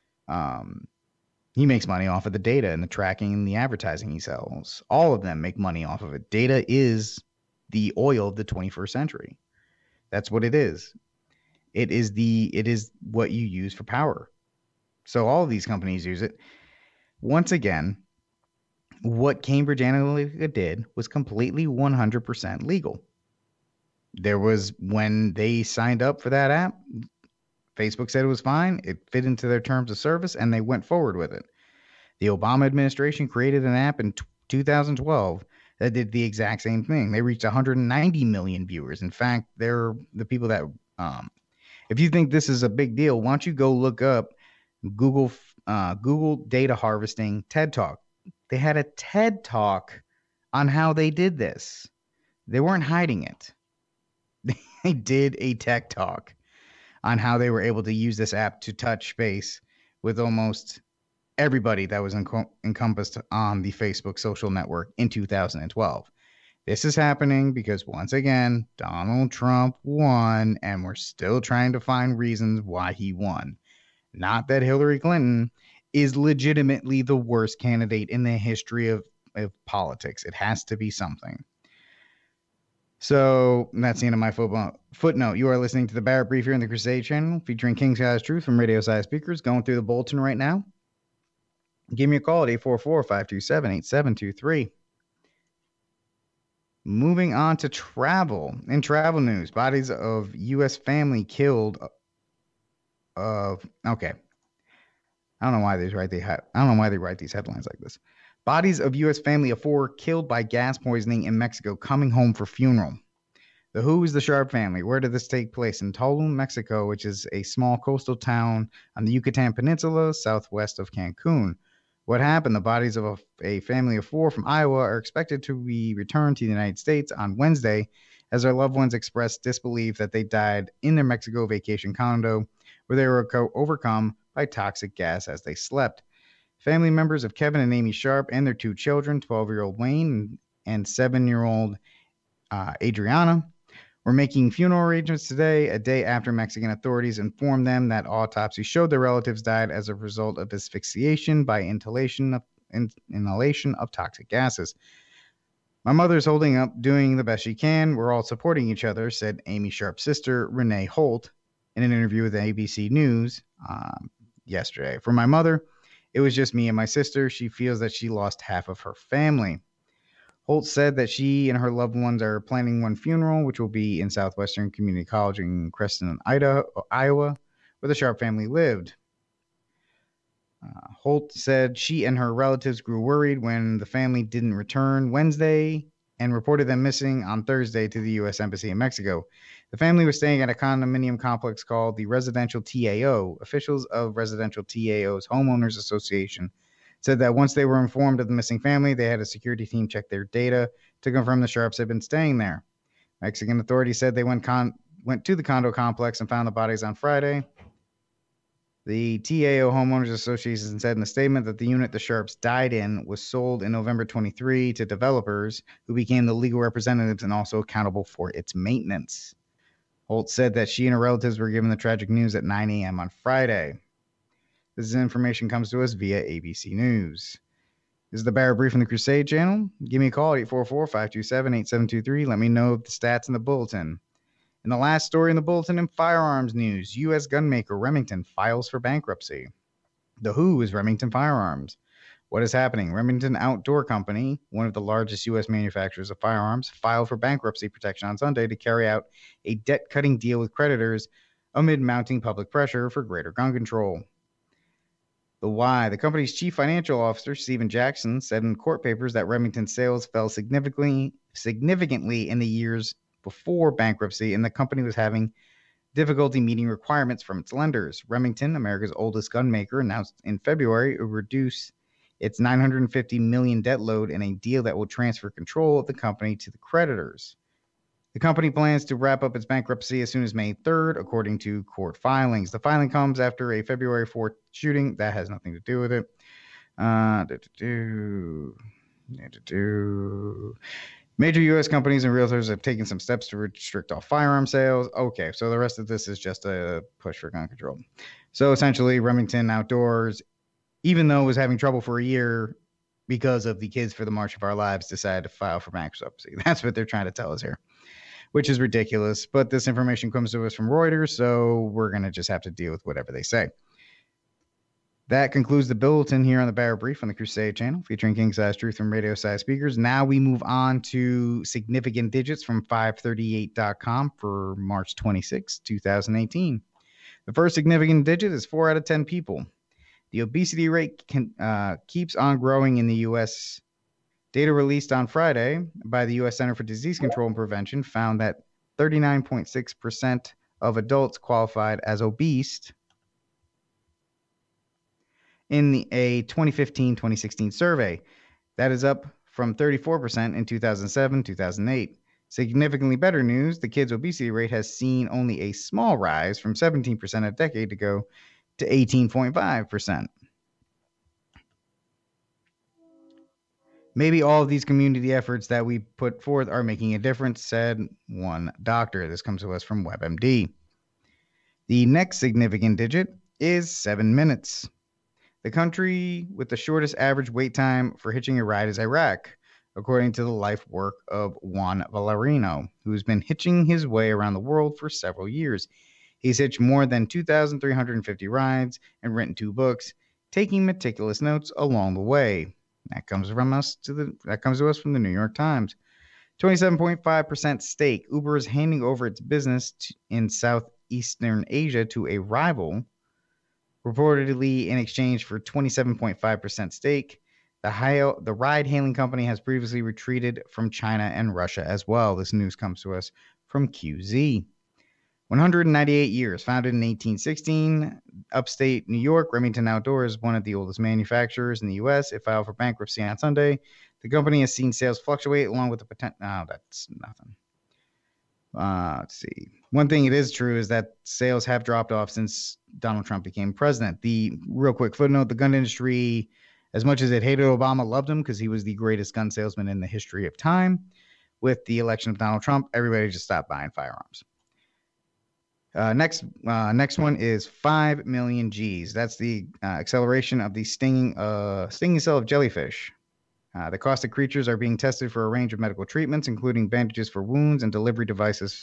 He makes money off of the data and the tracking and the advertising he sells. All of them make money off of it. Data is the oil of the 21st century. That's what it is. It is what you use for power. So all of these companies use it. Once again, what Cambridge Analytica did was completely 100% legal. There was, when they signed up for that app, Facebook said it was fine. It fit into their terms of service, and they went forward with it. The Obama administration created an app in 2012 that did the exact same thing. They reached 190 million viewers. In fact, they're the people that, if you think this is a big deal, why don't you go look up Google data harvesting TED Talk. They had a TED Talk on how they did this. They weren't hiding it. They did a tech talk on how they were able to use this app to touch base with almost everybody that was encompassed on the Facebook social network in 2012. This is happening because, once again, Donald Trump won, and we're still trying to find reasons why he won. Not that Hillary Clinton is legitimately the worst candidate in the history of politics. It has to be something. So that's the end of my footnote. You are listening to the Barrett Brief here in the Crusade channel, featuring King Size Truth from Radio Size Speakers. Going through the bulletin right now. Give me a call at 844-527-8723. Moving on to travel. In travel news, bodies of U.S. family killed. Okay. I don't know why they write these headlines like this. Bodies of U.S. family of 4 killed by gas poisoning in Mexico coming home for funeral. The Who is the Sharp family? Where did this take place? In Tulum, Mexico, which is a small coastal town on the Yucatan Peninsula, southwest of Cancun. What happened? The bodies of a family of 4 from Iowa are expected to be returned to the United States on Wednesday, as their loved ones expressed disbelief that they died in their Mexico vacation condo, where they were overcome by toxic gas as they slept. Family members of Kevin and Amy Sharp and their 2 children, 12-year-old Wayne and 7-year-old Adriana, were making funeral arrangements today, a day after Mexican authorities informed them that autopsies showed their relatives died as a result of asphyxiation by inhalation of toxic gases. My mother's holding up, doing the best she can. We're all supporting each other, said Amy Sharp's sister, Renee Holt, in an interview with ABC News yesterday. For my mother, it was just me and my sister. She feels that she lost half of her family. Holt said that she and her loved ones are planning one funeral, which will be in Southwestern Community College in Creston, Iowa, where the Sharp family lived. Holt said she and her relatives grew worried when the family didn't return Wednesday and reported them missing on Thursday to the U.S. Embassy in Mexico. The family was staying at a condominium complex called the Residential TAO. Officials of Residential TAO's Homeowners Association said that once they were informed of the missing family, they had a security team check their data to confirm the Sharps had been staying there. Mexican authorities said they went to the condo complex and found the bodies on Friday. The TAO Homeowners Association said in a statement that the unit the Sharps died in was sold in November 23 to developers who became the legal representatives and also accountable for its maintenance. Holt said that she and her relatives were given the tragic news at 9 a.m. on Friday. This information comes to us via ABC News. This is the Barrett Brief on the Crusade channel. Give me a call at 844-527-8723. Let me know the stats in the bulletin. In the last story in the bulletin in firearms news, U.S. gunmaker Remington files for bankruptcy. The Who is Remington Firearms. What is happening? Remington Outdoor Company, one of the largest U.S. manufacturers of firearms, filed for bankruptcy protection on Sunday to carry out a debt-cutting deal with creditors amid mounting public pressure for greater gun control. The why. The company's chief financial officer, Stephen Jackson, said in court papers that Remington's sales fell significantly in the years before bankruptcy, and the company was having difficulty meeting requirements from its lenders. Remington, America's oldest gun maker, announced in February it would reduce its $950 million debt load in a deal that will transfer control of the company to the creditors. The company plans to wrap up its bankruptcy as soon as May 3rd, according to court filings. The filing comes after a February 4th shooting. That has nothing to do with it. Major U.S. companies and realtors have taken some steps to restrict all firearm sales. Okay, so the rest of this is just a push for gun control. So essentially, Remington Outdoors, even though it was having trouble for a year because of the Kids for the March of Our Lives, decided to file for bankruptcy. That's what they're trying to tell us here, which is ridiculous. But this information comes to us from Reuters, so we're going to just have to deal with whatever they say. That concludes the bulletin here on the Barrett Brief on the Crusade channel, featuring King Size Truth from Radio Size Speakers. Now we move on to significant digits from 538.com for March 26, 2018. The first significant digit is 4 out of 10 people. The obesity rate keeps on growing in the U.S. Data released on Friday by the U.S. Center for Disease Control and Prevention found that 39.6% of adults qualified as obese in a 2015-2016 survey. That is up from 34% in 2007-2008. Significantly better news, the kids' obesity rate has seen only a small rise from 17% a decade ago to 18.5%. Maybe all of these community efforts that we put forth are making a difference, said one doctor. This comes to us from WebMD. The next significant digit is 7 minutes. The country with the shortest average wait time for hitching a ride is Iraq, according to the life work of Juan Valerino, who's been hitching his way around the world for several years. He's hitched more than 2,350 rides and written 2 books, taking meticulous notes along the way. That comes to us from the New York Times. 27.5% stake. Uber is handing over its business in Southeastern Asia to a rival, reportedly in exchange for 27.5% stake. The ride-hailing company has previously retreated from China and Russia as well. This news comes to us from QZ. 198 years, founded in 1816, upstate New York, Remington Outdoors is one of the oldest manufacturers in the U.S. It filed for bankruptcy on Sunday. The company has seen sales fluctuate along with the potential. No, that's nothing. Let's see. One thing it is true is that sales have dropped off since Donald Trump became president. The real quick footnote, the gun industry, as much as it hated Obama, loved him because he was the greatest gun salesman in the history of time. With the election of Donald Trump, everybody just stopped buying firearms. Next one is 5 million G's. That's the acceleration of the stinging cell of jellyfish. The caustic creatures are being tested for a range of medical treatments, including bandages for wounds and delivery devices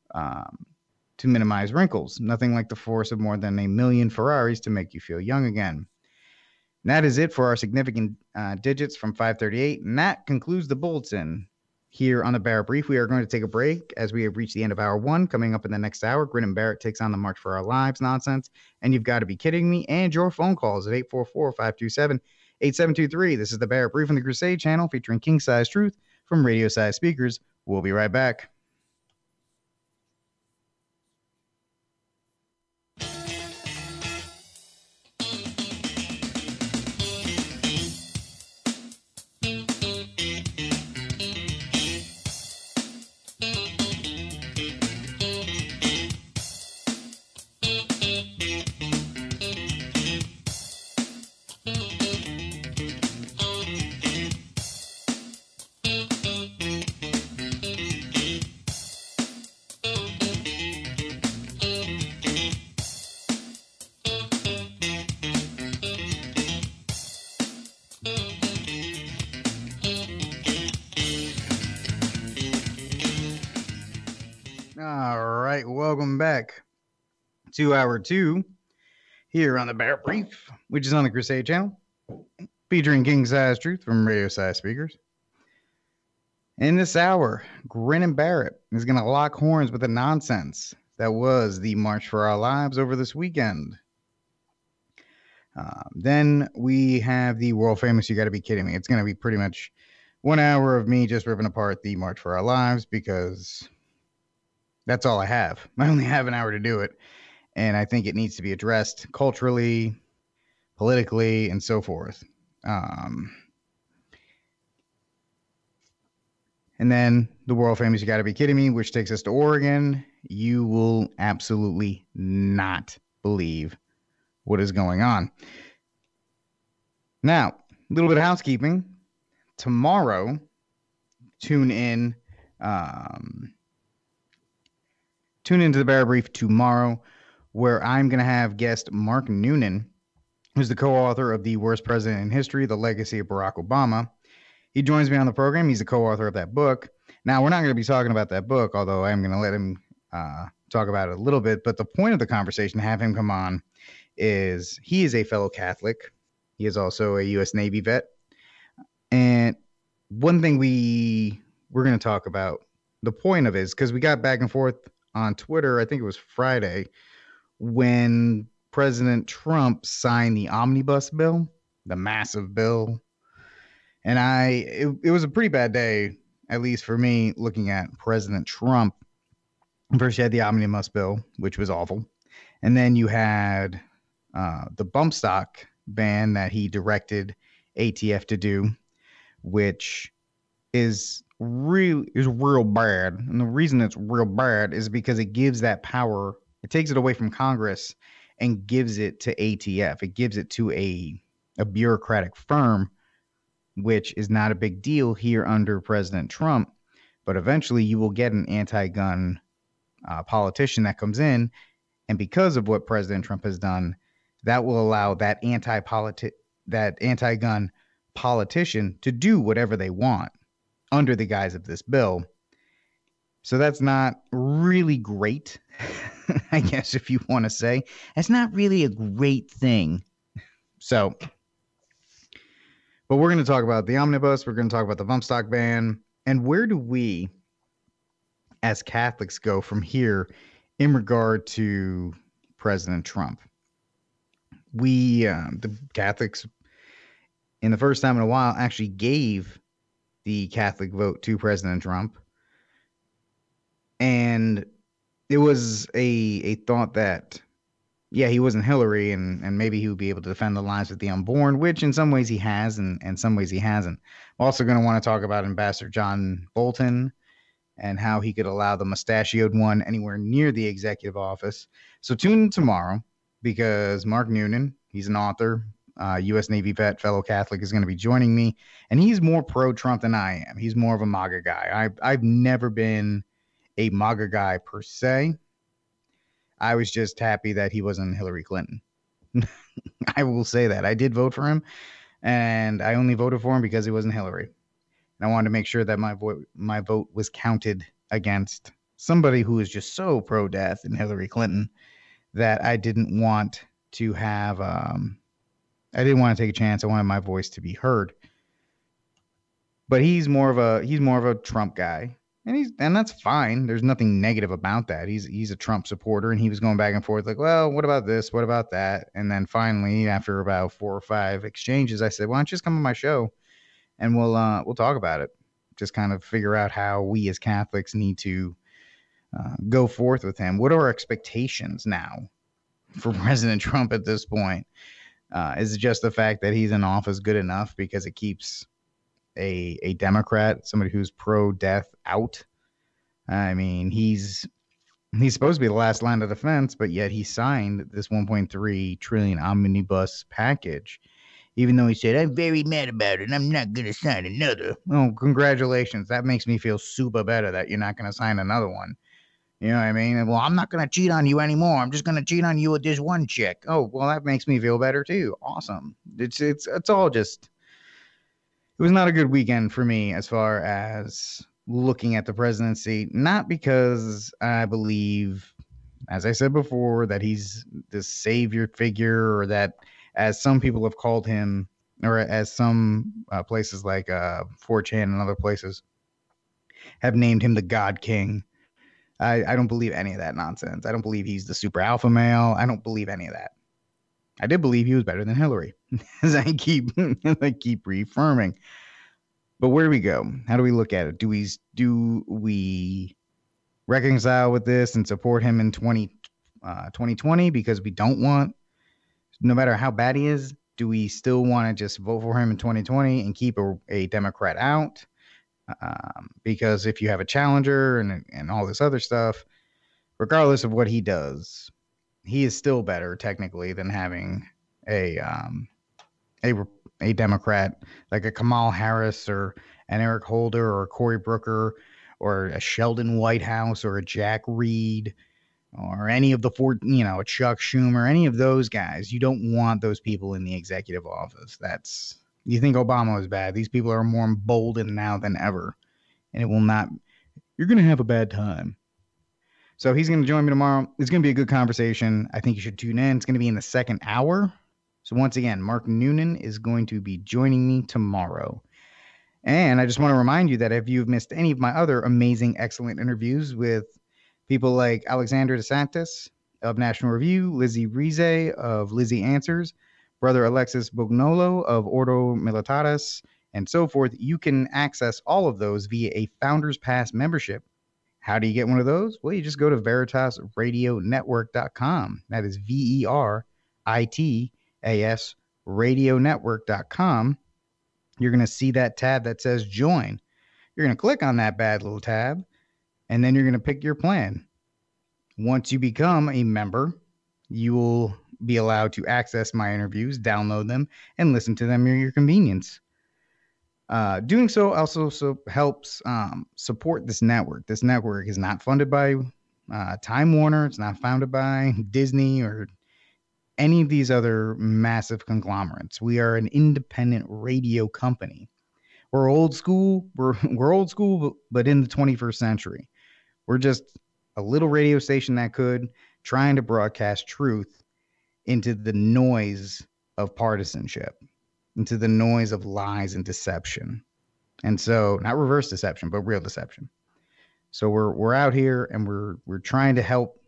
to minimize wrinkles. Nothing like the force of more than 1 million Ferraris to make you feel young again. And that is it for our significant digits from 538. And that concludes the bulletin. Here on the Barrett Brief, we are going to take a break as we have reached the end of hour 1. Coming up in the next hour, Grin and Barrett takes on the March for Our Lives nonsense. And you've got to be kidding me. And your phone calls at 844-527-8723. This is the Barrett Brief on the Crusade channel featuring King Size Truth from Radio Size Speakers. We'll be right back. All right, welcome back to hour two here on the Bear Brief, which is on the Crusade channel, featuring King Size Truth from Radio Size Speakers. In this hour, Grin and Barrett is going to lock horns with the nonsense that was the March for Our Lives over this weekend. Then we have the world famous You Gotta Be Kidding Me. It's going to be pretty much 1 hour of me just ripping apart the March for Our Lives because that's all I have. I only have an hour to do it. And I think it needs to be addressed culturally, politically, and so forth. And then the world famous You Gotta Be Kidding Me, which takes us to Oregon. You will absolutely not believe what is going on. Now, a little bit of housekeeping. Tomorrow, tune in. Tune into the Bear Brief tomorrow, where I'm going to have guest Mark Noonan, who's the co-author of The Worst President in History, The Legacy of Barack Obama. He joins me on the program. He's the co-author of that book. Now, we're not going to be talking about that book, although I am going to let him talk about it a little bit. But the point of the conversation, to have him come on, is he is a fellow Catholic. He is also a U.S. Navy vet. And one thing we're going to talk about, the point of it is, because we got back and forth on Twitter, I think it was Friday, when President Trump signed the omnibus bill, the massive bill. And it was a pretty bad day, at least for me, looking at President Trump. First, you had the omnibus bill, which was awful. And then you had the bump stock ban that he directed ATF to do, which is real bad. And the reason it's real bad is because it gives that power, it takes it away from Congress and gives it to ATF. It gives it to a bureaucratic firm, which is not a big deal here under President Trump. But eventually you will get an anti-gun politician that comes in. And because of what President Trump has done, that will allow that anti-gun politician to do whatever they want under the guise of this bill. So that's not really great, I guess, if you want to say. That's not really a great thing. So, but we're going to talk about the omnibus. We're going to talk about the bump stock ban. And where do we, as Catholics, go from here in regard to President Trump? We, the Catholics, in the first time in a while, actually gave the Catholic vote to President Trump. And it was a thought that, yeah, he wasn't Hillary, and maybe he would be able to defend the lives of the unborn, which in some ways he has, and in some ways he hasn't. I'm also going to want to talk about Ambassador John Bolton and how he could allow the mustachioed one anywhere near the executive office. So tune in tomorrow, because Mark Noonan, he's an author, U.S. Navy vet, fellow Catholic, is going to be joining me. And he's more pro-Trump than I am. He's more of a MAGA guy. I've never been a MAGA guy per se. I was just happy that he wasn't Hillary Clinton. I will say that. I did vote for him, and I only voted for him because he wasn't Hillary. And I wanted to make sure that my vote was counted against somebody who is just so pro-death in Hillary Clinton that I didn't want to have I didn't want to take a chance. I wanted my voice to be heard. But he's more of a Trump guy. And that's fine. There's nothing negative about that. He's a Trump supporter, and he was going back and forth like, well, what about this? What about that? And then finally, after about 4 or 5 exchanges, I said, why don't you just come on my show and we'll talk about it. Just kind of figure out how we as Catholics need to go forth with him. What are our expectations now for President Trump at this point? Is it just the fact that he's in office good enough because it keeps a Democrat, somebody who's pro-death, out? I mean, he's supposed to be the last line of defense, but yet he signed this $1.3 trillion omnibus package, even though he said, I'm very mad about it and I'm not going to sign another. Oh, congratulations. That makes me feel super better that you're not going to sign another one. You know what I mean? Well, I'm not going to cheat on you anymore. I'm just going to cheat on you with this one chick. Oh, well, that makes me feel better too. Awesome. It's all just, it was not a good weekend for me as far as looking at the presidency, not because I believe, as I said before, that he's this savior figure, or that, as some people have called him, or as some places like 4chan and other places have named him the God King. I don't believe any of that nonsense. I don't believe he's the super alpha male. I don't believe any of that. I did believe he was better than Hillary, as I keep reaffirming. But where do we go? How do we look at it? Do we reconcile with this and support him in 2020 because we don't want, no matter how bad he is, do we still want to just vote for him in 2020 and keep a Democrat out? Because if you have a challenger and all this other stuff, regardless of what he does, he is still better technically than having a a Democrat like a Kamala Harris or an Eric Holder or a Cory Booker or a Sheldon Whitehouse or a Jack Reed or any of the a Chuck Schumer, any of those guys. You don't want those people in the executive office. You think Obama was bad. These people are more emboldened now than ever, and it will not. You're going to have a bad time. So he's going to join me tomorrow. It's going to be a good conversation. I think you should tune in. It's going to be in the second hour. So once again, Mark Noonan is going to be joining me tomorrow. And I just want to remind you that if you've missed any of my other amazing, excellent interviews with people like Alexander DeSantis of National Review, Lizzie Rize of Lizzie Answers, Brother Alexis Bognolo of Ordo Militatis, and so forth, you can access all of those via a Founders Pass membership. How do you get one of those? Well, you just go to VeritasRadioNetwork.com. That is VeritasRadioNetwork.com. radionetwork.com. You're going to see that tab that says join. You're going to click on that bad little tab, and then you're going to pick your plan. Once you become a member, you will be allowed to access my interviews, download them, and listen to them at your convenience. Doing so also helps support this network. This network is not funded by Time Warner. It's not funded by Disney or any of these other massive conglomerates. We are an independent radio company. We're old school. We're old school, but in the 21st century. We're just a little radio station that could, trying to broadcast truth into the noise of partisanship, into the noise of lies and deception. And so, not reverse deception, but real deception. So we're out here and we're trying to help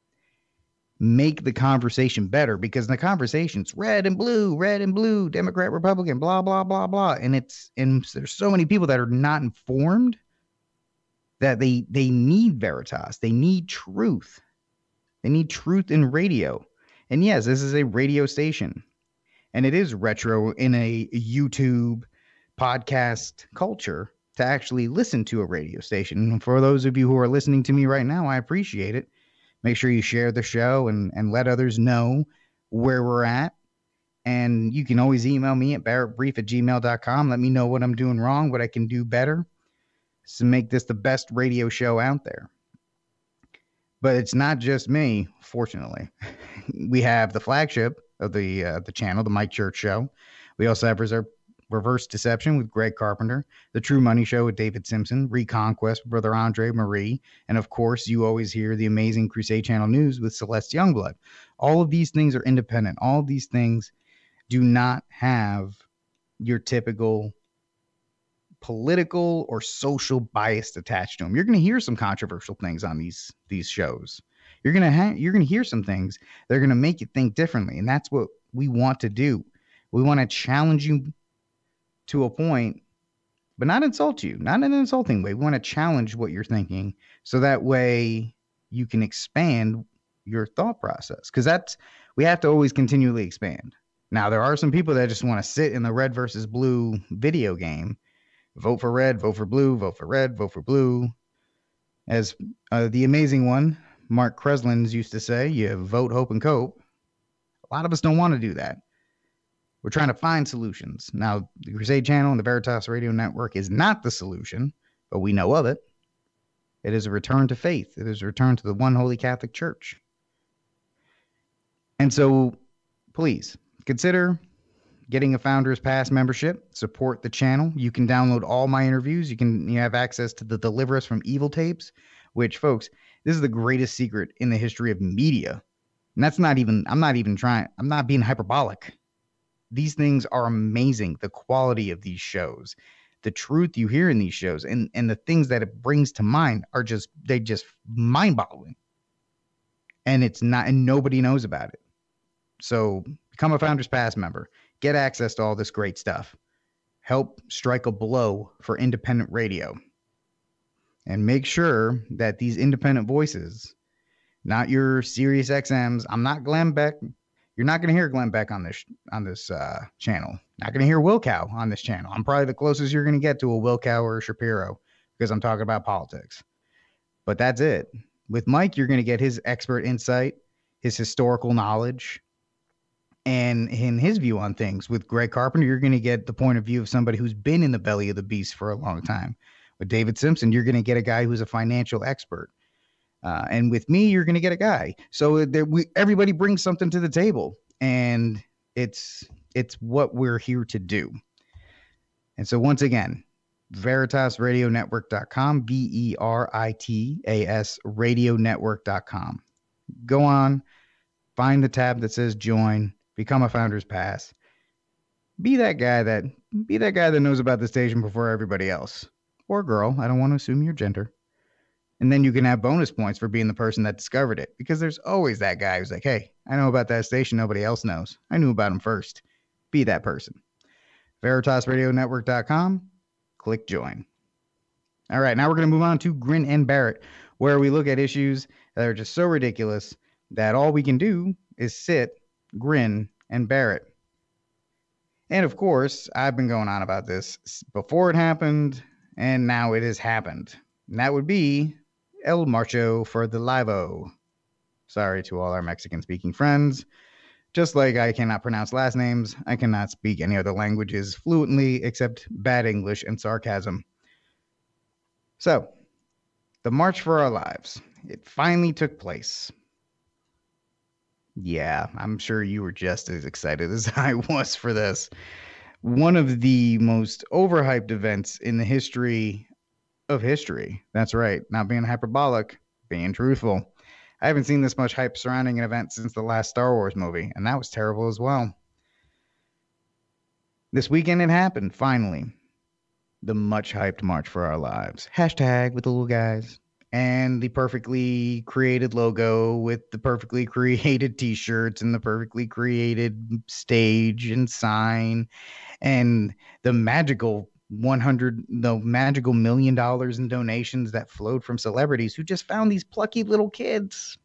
make the conversation better, because the conversation's red and blue, Democrat, Republican, blah, blah, blah, blah. And there's so many people that are not informed that they need Veritas. They need truth. They need truth in radio. And yes, this is a radio station, and it is retro in a YouTube podcast culture to actually listen to a radio station. And for those of you who are listening to me right now, I appreciate it. Make sure you share the show and let others know where we're at. And you can always email me at barrettbrief@gmail.com. Let me know what I'm doing wrong, what I can do better to make this the best radio show out there. But it's not just me, fortunately. We have the flagship of the channel, the Mike Church Show. We also have Reverse Deception with Greg Carpenter, The True Money Show with David Simpson, Reconquest with Brother Andre Marie, and of course, you always hear the amazing Crusade Channel News with Celeste Youngblood. All of these things are independent. All of these things do not have your typical political or social bias attached to them. You're going to hear some controversial things on these shows. You're going to hear some things that are going to make you think differently, and that's what we want to do. We want to challenge you to a point, but not insult you, not in an insulting way. We want to challenge what you're thinking, so that way you can expand your thought process, because we have to always continually expand. Now, there are some people that just want to sit in the red versus blue video game. Vote for red, vote for blue, vote for red, vote for blue. As the amazing one, Mark Kreslins, used to say, you vote, hope, and cope. A lot of us don't want to do that. We're trying to find solutions. Now, the Crusade Channel and the Veritas Radio Network is not the solution, but we know of it. It is a return to faith. It is a return to the one holy Catholic Church. And so, please, consider getting a Founders Pass membership, support the channel. You can download all my interviews. You have access to the Deliver Us from Evil tapes, which, folks, this is the greatest secret in the history of media. And I'm not being hyperbolic. These things are amazing. The quality of these shows, the truth you hear in these shows, and the things that it brings to mind are just mind boggling. And nobody knows about it. So become a Founders Pass member. Get access to all this great stuff. Help strike a blow for independent radio. And make sure that these independent voices, not your Sirius XMs, I'm not Glenn Beck. You're not going to hear Glenn Beck on this channel. Not going to hear Wilkow on this channel. I'm probably the closest you're going to get to a Wilkow or a Shapiro because I'm talking about politics. But that's it. With Mike, you're going to get his expert insight, his historical knowledge, and in his view on things. With Greg Carpenter, you're going to get the point of view of somebody who's been in the belly of the beast for a long time. With David Simpson, you're going to get a guy who's a financial expert. And with me, you're going to get a guy. So everybody brings something to the table, and it's what we're here to do. And so once again, VeritasRadioNetwork.com, VERITAS RadioNetwork.com. Go on, find the tab that says join, become a Founders Pass. Be that guy that knows about the station before everybody else. Or girl, I don't want to assume your gender. And then you can have bonus points for being the person that discovered it, because there's always that guy who's like, hey, I know about that station nobody else knows. I knew about him first. Be that person. VeritasRadioNetwork.com. Click join. All right, now we're going to move on to Grin and Barrett, where we look at issues that are just so ridiculous that all we can do is sit, grin, and bear it. And of course, I've been going on about this before it happened, and now it has happened. And that would be El Marcho for the Live-O. Sorry to all our Mexican-speaking friends. Just like I cannot pronounce last names, I cannot speak any other languages fluently except bad English and sarcasm. So, the March for Our Lives. It finally took place. Yeah, I'm sure you were just as excited as I was for this. One of the most overhyped events in the history of history. That's right. Not being hyperbolic, being truthful. I haven't seen this much hype surrounding an event since the last Star Wars movie, and that was terrible as well. This weekend it happened, finally. The much hyped March for Our Lives. Hashtag with the little guys. And the perfectly created logo with the perfectly created t-shirts and the perfectly created stage and sign and the magical $100 million in donations that flowed from celebrities who just found these plucky little kids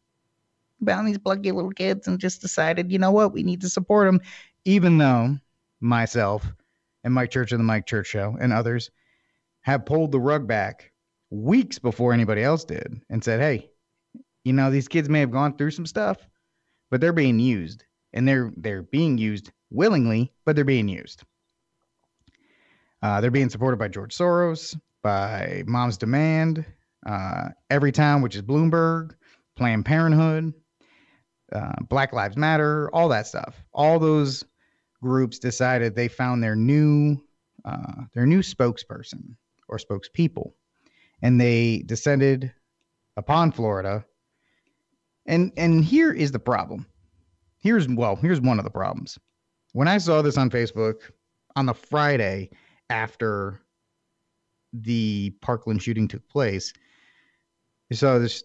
and just decided, you know what, we need to support them, even though myself and Mike Church of the Mike Church Show and others have pulled the rug back weeks before anybody else did and said, hey, you know, these kids may have gone through some stuff, but they're being used, and they're being used willingly, but they're being used. They're being supported by George Soros, by Moms Demand, Everytown, which is Bloomberg, Planned Parenthood, Black Lives Matter, all that stuff. All those groups decided they found their new spokesperson or spokespeople, and they descended upon Florida. And here is the problem. Here's one of the problems. When I saw this on Facebook on the Friday after the Parkland shooting took place, I saw there's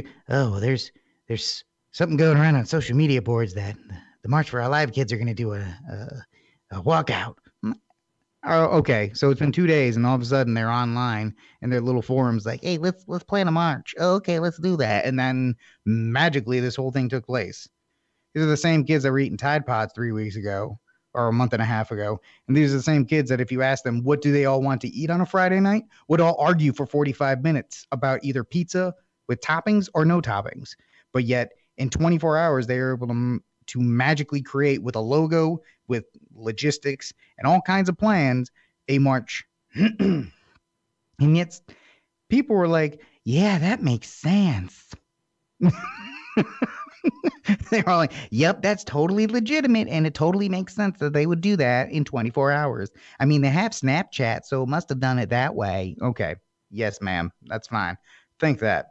something going around on social media boards that the March for Our Live kids are going to do a walkout. Oh, okay, so it's been 2 days, and all of a sudden they're online in their little forums like, hey, let's plan a march. Oh, okay, let's do that. And then magically this whole thing took place. These are the same kids that were eating Tide Pods 3 weeks ago or a month and a half ago. And these are the same kids that if you ask them what do they all want to eat on a Friday night, would all argue for 45 minutes about either pizza with toppings or no toppings. But yet in 24 hours, they are able to magically create with a logo, with logistics and all kinds of plans, a march. And yet people were like, yeah, that makes sense. They were all like, yep, that's totally legitimate. And it totally makes sense that they would do that in 24 hours. I mean, they have Snapchat, so it must have done it that way. Okay. Yes, ma'am. That's fine. Think that.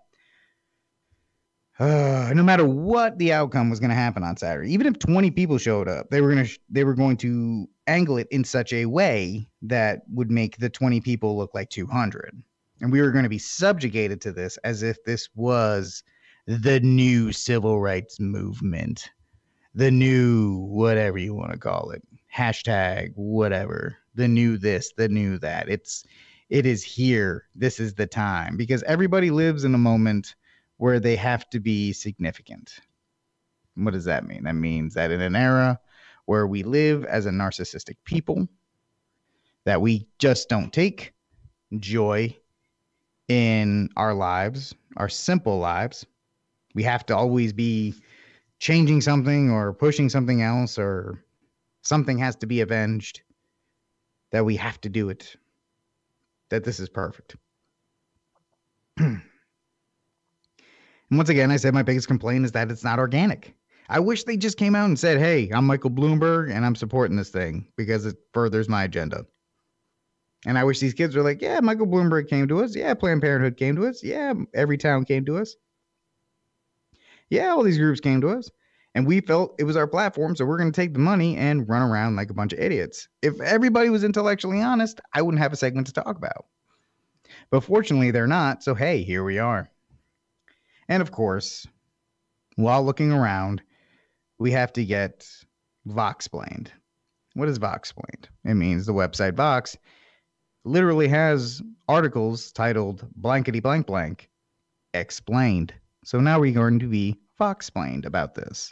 No matter what the outcome was going to happen on Saturday, even if 20 people showed up, they were going to angle it in such a way that would make the 20 people look like 200. And we were going to be subjugated to this as if this was the new civil rights movement, the new whatever you want to call it, hashtag whatever, the new this, the new that. It is here. This is the time, because everybody lives in a moment where they have to be significant. What does that mean? That means that in an era where we live as a narcissistic people, that we just don't take joy in our lives, our simple lives. We have to always be changing something or pushing something else, or something has to be avenged, that we have to do it, that this is perfect. And once again, I said my biggest complaint is that it's not organic. I wish they just came out and said, hey, I'm Michael Bloomberg and I'm supporting this thing because it furthers my agenda. And I wish these kids were like, yeah, Michael Bloomberg came to us. Yeah, Planned Parenthood came to us. Yeah, Everytown came to us. Yeah, all these groups came to us. And we felt it was our platform, so we're going to take the money and run around like a bunch of idiots. If everybody was intellectually honest, I wouldn't have a segment to talk about. But fortunately, they're not, so hey, here we are. And of course, while looking around, we have to get Voxplained. What is Voxplained? It means the website Vox literally has articles titled blankety blank blank explained. So now we're going to be Voxplained about this.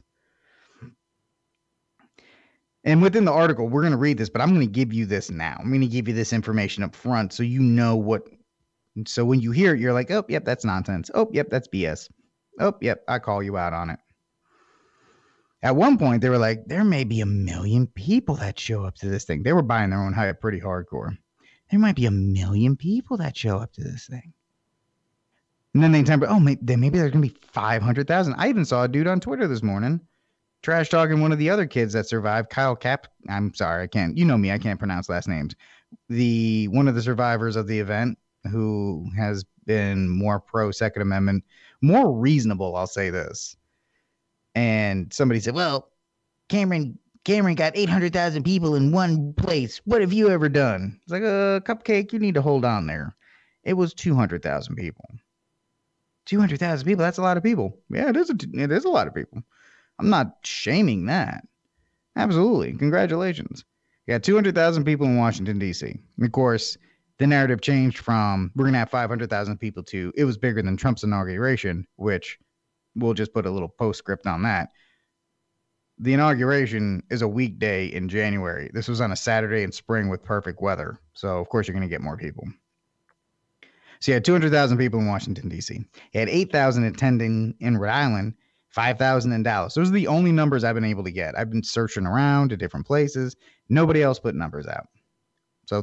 And within the article, we're going to read this, but I'm going to give you this now. I'm going to give you this information up front so you know what. So when you hear it, you're like, oh, yep, that's nonsense. Oh, yep, that's BS. Oh, yep, I call you out on it. At one point, they were like, there may be 1 million people that show up to this thing. They were buying their own hype pretty hardcore. There might be 1 million people that show up to this thing. And then they temper, oh, maybe there's going to be 500,000. I even saw a dude on Twitter this morning trash talking one of the other kids that survived, Kyle Cap. I'm sorry, I can't. You know me, I can't pronounce last names. One of the survivors of the event, who has been more pro Second Amendment, more reasonable, I'll say this. And somebody said, well, Cameron got 800,000 people in one place. What have you ever done? It's like, Cupcake, you need to hold on there. It was 200,000 people. 200,000 people, that's a lot of people. Yeah, it is a lot of people. I'm not shaming that. Absolutely. Congratulations. You got 200,000 people in Washington, D.C. Of course, the narrative changed from we're going to have 500,000 people to it was bigger than Trump's inauguration, which we'll just put a little postscript on that. The inauguration is a weekday in January. This was on a Saturday in spring with perfect weather. So, of course, you're going to get more people. So you had 200,000 people in Washington, D.C. You had 8,000 attending in Rhode Island, 5,000 in Dallas. Those are the only numbers I've been able to get. I've been searching around to different places. Nobody else put numbers out. So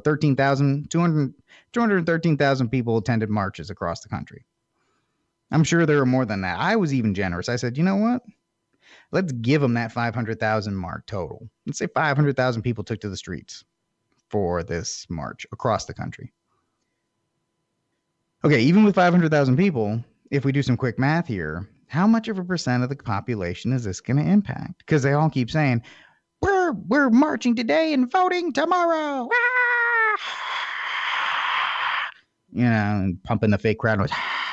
213,000 people attended marches across the country. I'm sure there were more than that. I was even generous. I said, you know what? Let's give them that 500,000 mark total. Let's say 500,000 people took to the streets for this march across the country. Okay, even with 500,000 people, if we do some quick math here, how much of a percent of the population is this going to impact? Because they all keep saying, we're marching today and voting tomorrow. Ah! You know, and pumping the fake crowd noise.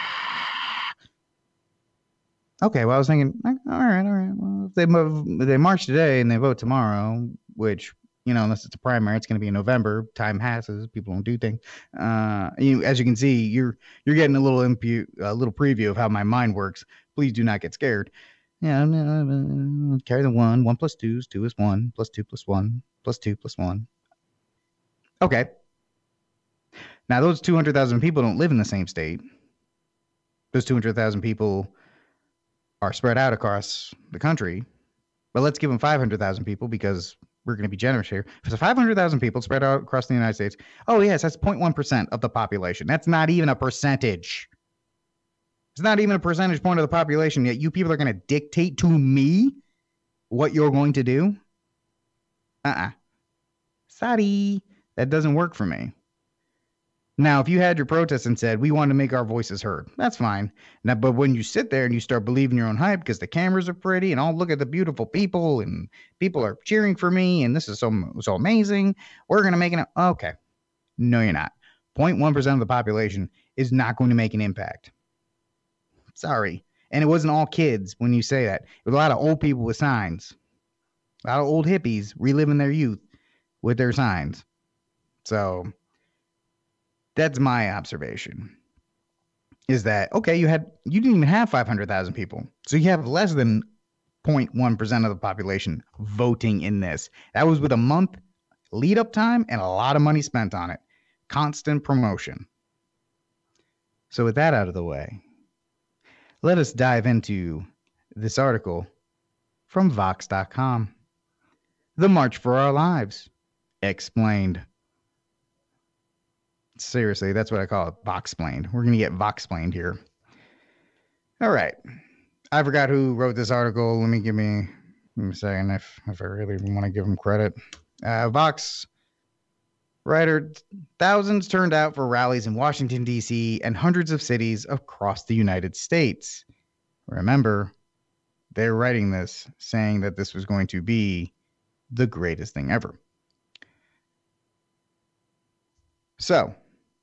Okay, well, I was thinking, all right. Well, if they march today and they vote tomorrow, which, you know, unless it's a primary, it's going to be in November. Time passes, people don't do things. As you can see, you're getting a little preview of how my mind works. Please do not get scared. Yeah, carry the 1. 1 plus 2 is 2 is 1 plus 2 plus 1 plus 2 plus 1. Okay. Now those 200,000 people don't live in the same state. Those 200,000 people are spread out across the country. But let's give them 500,000 people because we're going to be generous here. So 500,000 people spread out across the United States. Oh, yes, that's 0.1% of the population. That's not even a percentage. It's not even a percentage point of the population, yet you people are going to dictate to me what you're going to do? Sorry. That doesn't work for me. Now, if you had your protest and said, we want to make our voices heard, that's fine. Now, but when you sit there and you start believing your own hype because the cameras are pretty and oh, look at the beautiful people and people are cheering for me and this is so amazing, we're going to make it. Okay. No, you're not. 0.1% of the population is not going to make an impact. Sorry. And it wasn't all kids when you say that. It was a lot of old people with signs. A lot of old hippies reliving their youth with their signs. So that's my observation. Is that, okay, you didn't even have 500,000 people. So you have less than 0.1% of the population voting in this. That was with a month lead up time and a lot of money spent on it. Constant promotion. So with that out of the way, let us dive into this article from Vox.com. The March for Our Lives, explained. Seriously, that's what I call it, Voxplained. We're going to get Voxplained here. All right. I forgot who wrote this article. Let me give me a second if I really want to give him credit. Vox writer, thousands turned out for rallies in Washington, D.C. and hundreds of cities across the United States. Remember, they're writing this saying that this was going to be the greatest thing ever. So,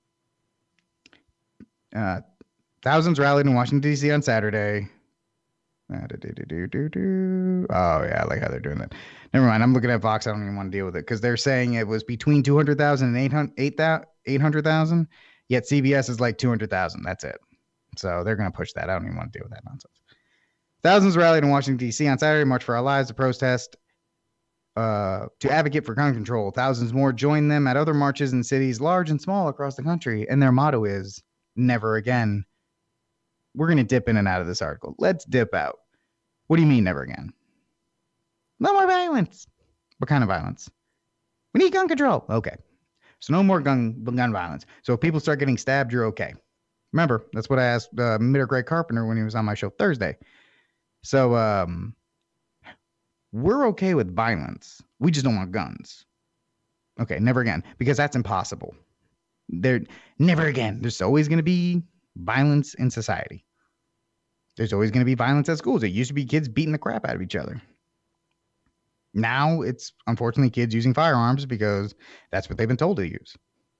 thousands rallied in Washington, D.C. on Saturday. Oh, yeah, I like how they're doing that. Never mind. I'm looking at Vox. I don't even want to deal with it because they're saying it was between 200,000 and 800,000. Yet CBS is like 200,000. That's it. So they're going to push that. I don't even want to deal with that nonsense. Thousands rallied in Washington, D.C. on Saturday, March for Our Lives, to protest to advocate for gun control. Thousands more joined them at other marches in cities large and small across the country. And their motto is never again. We're going to dip in and out of this article. Let's dip out. What do you mean never again? No more violence. What kind of violence? We need gun control. Okay. So no more gun violence. So if people start getting stabbed, you're okay. Remember, that's what I asked Mitter Greg Carpenter when he was on my show Thursday. So we're okay with violence. We just don't want guns. Okay, never again. Because that's impossible. Never again. There's always going to be violence in society. There's always going to be violence at schools. It used to be kids beating the crap out of each other. Now it's unfortunately kids using firearms because that's what they've been told to use.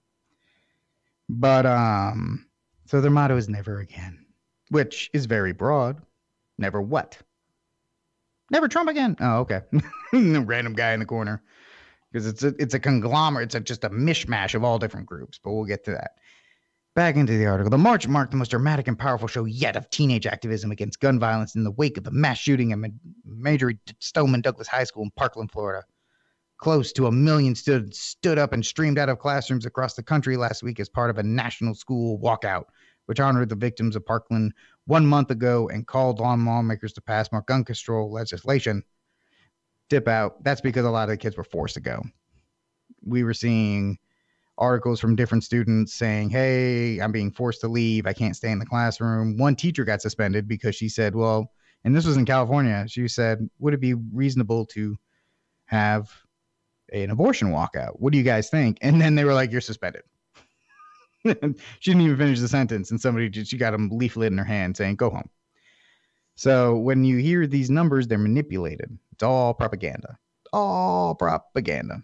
But so their motto is never again, which is very broad. Never what? Never Trump again. Oh, okay. Random guy in the corner. Because it's a conglomerate. It's just a mishmash of all different groups. But we'll get to that. Back into the article. The march marked the most dramatic and powerful show yet of teenage activism against gun violence in the wake of the mass shooting at Marjory Stoneman Douglas High School in Parkland, Florida. Close to 1 million stood up and streamed out of classrooms across the country last week as part of a national school walkout, which honored the victims of Parkland 1 month ago and called on lawmakers to pass more gun control legislation. Dip out. That's because a lot of the kids were forced to go. We were seeing articles from different students saying, hey, I'm being forced to leave. I can't stay in the classroom. One teacher got suspended because she said, well, and this was in California. She said, would it be reasonable to have an abortion walkout? What do you guys think? And then they were like, you're suspended. She didn't even finish the sentence. And she got a leaflet in her hand saying, go home. So when you hear these numbers, they're manipulated. It's all propaganda. All propaganda.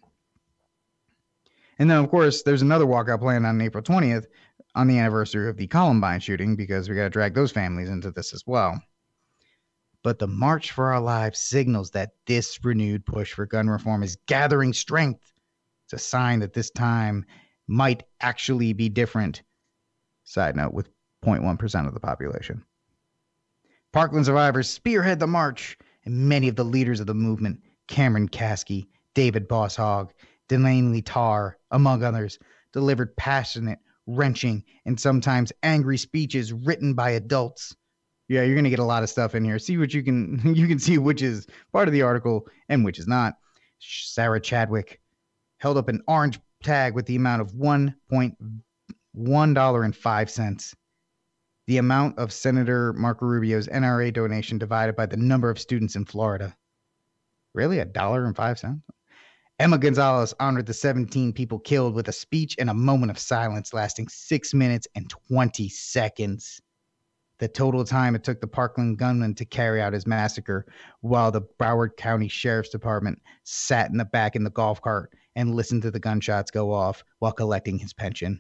And then, of course, there's another walkout planned on April 20th on the anniversary of the Columbine shooting because we got to drag those families into this as well. But the March for Our Lives signals that this renewed push for gun reform is gathering strength. It's a sign that this time might actually be different. Side note, with 0.1% of the population. Parkland survivors spearhead the march, and many of the leaders of the movement, Cameron Kasky, David Bosshog, Delaney Tarr, among others, delivered passionate, wrenching, and sometimes angry speeches written by adults. Yeah, you're going to get a lot of stuff in here. See what you can see which is part of the article and which is not. Sarah Chadwick held up an orange tag with the amount of $1.105 The amount of Senator Marco Rubio's NRA donation divided by the number of students in Florida. Really? $1.05? Emma Gonzalez honored the 17 people killed with a speech and a moment of silence lasting 6 minutes and 20 seconds. The total time it took the Parkland gunman to carry out his massacre, while the Broward County Sheriff's Department sat in the back in the golf cart and listened to the gunshots go off while collecting his pension.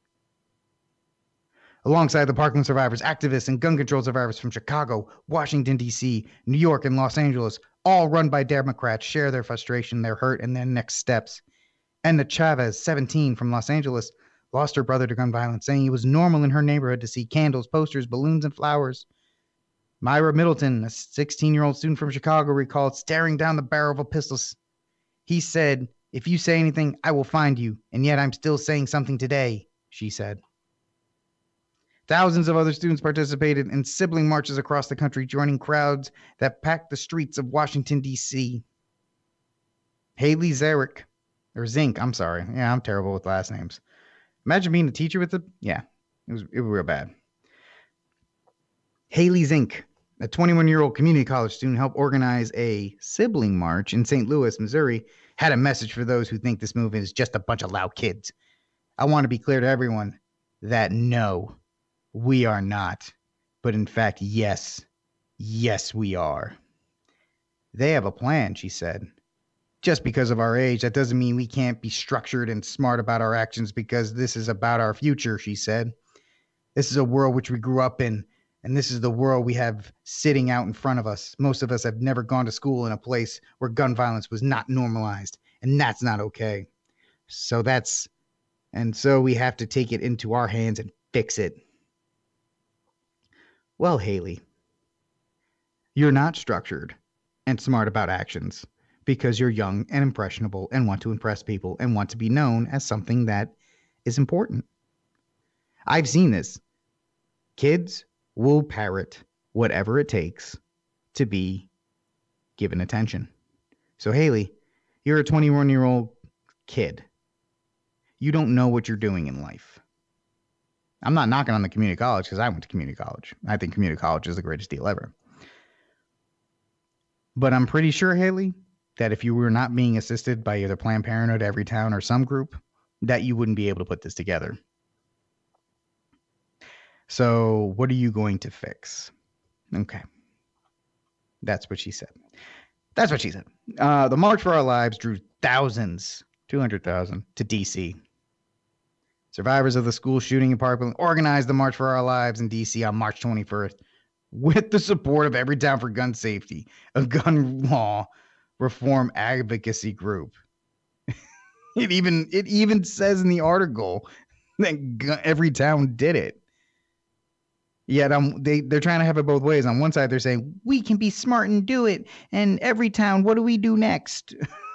Alongside the Parkland survivors, activists and gun control survivors from Chicago, Washington, D.C., New York, and Los Angeles, all run by Democrats, share their frustration, their hurt, and their next steps. Edna Chavez, 17, from Los Angeles, lost her brother to gun violence, saying it was normal in her neighborhood to see candles, posters, balloons, and flowers. Myra Middleton, a 16-year-old student from Chicago, recalled staring down the barrel of a pistol. He said, "If you say anything, I will find you, and yet I'm still saying something today," she said. Thousands of other students participated in sibling marches across the country, joining crowds that packed the streets of Washington, D.C. Haley Zink, I'm sorry. Yeah, I'm terrible with last names. Imagine being a teacher with it was real bad. Haley Zink, a 21-year-old community college student, helped organize a sibling march in St. Louis, Missouri, had a message for those who think this movement is just a bunch of loud kids. I want to be clear to everyone that no, we are not. But in fact, yes, we are. They have a plan, she said. Just because of our age, that doesn't mean we can't be structured and smart about our actions, because this is about our future, she said. This is a world which we grew up in, and this is the world we have sitting out in front of us. Most of us have never gone to school in a place where gun violence was not normalized, and that's not okay. So we have to take it into our hands and fix it. Well, Haley, you're not structured and smart about actions because you're young and impressionable and want to impress people and want to be known as something that is important. I've seen this. Kids will parrot whatever it takes to be given attention. So, Haley, you're a 21-year-old kid. You don't know what you're doing in life. I'm not knocking on the community college because I went to community college. I think community college is the greatest deal ever. But I'm pretty sure, Haley, that if you were not being assisted by either Planned Parenthood, Everytown, or some group, that you wouldn't be able to put this together. So what are you going to fix? Okay. That's what she said. The March for Our Lives drew thousands, 200,000, to D.C. Survivors of the school shooting in Parkland organized the March for Our Lives in D.C. on March 21st with the support of Everytown for Gun Safety, a gun law reform advocacy group. It even says in the article that Everytown did it. Yet they're trying to have it both ways. On one side, they're saying, we can be smart and do it. And Everytown, what do we do next?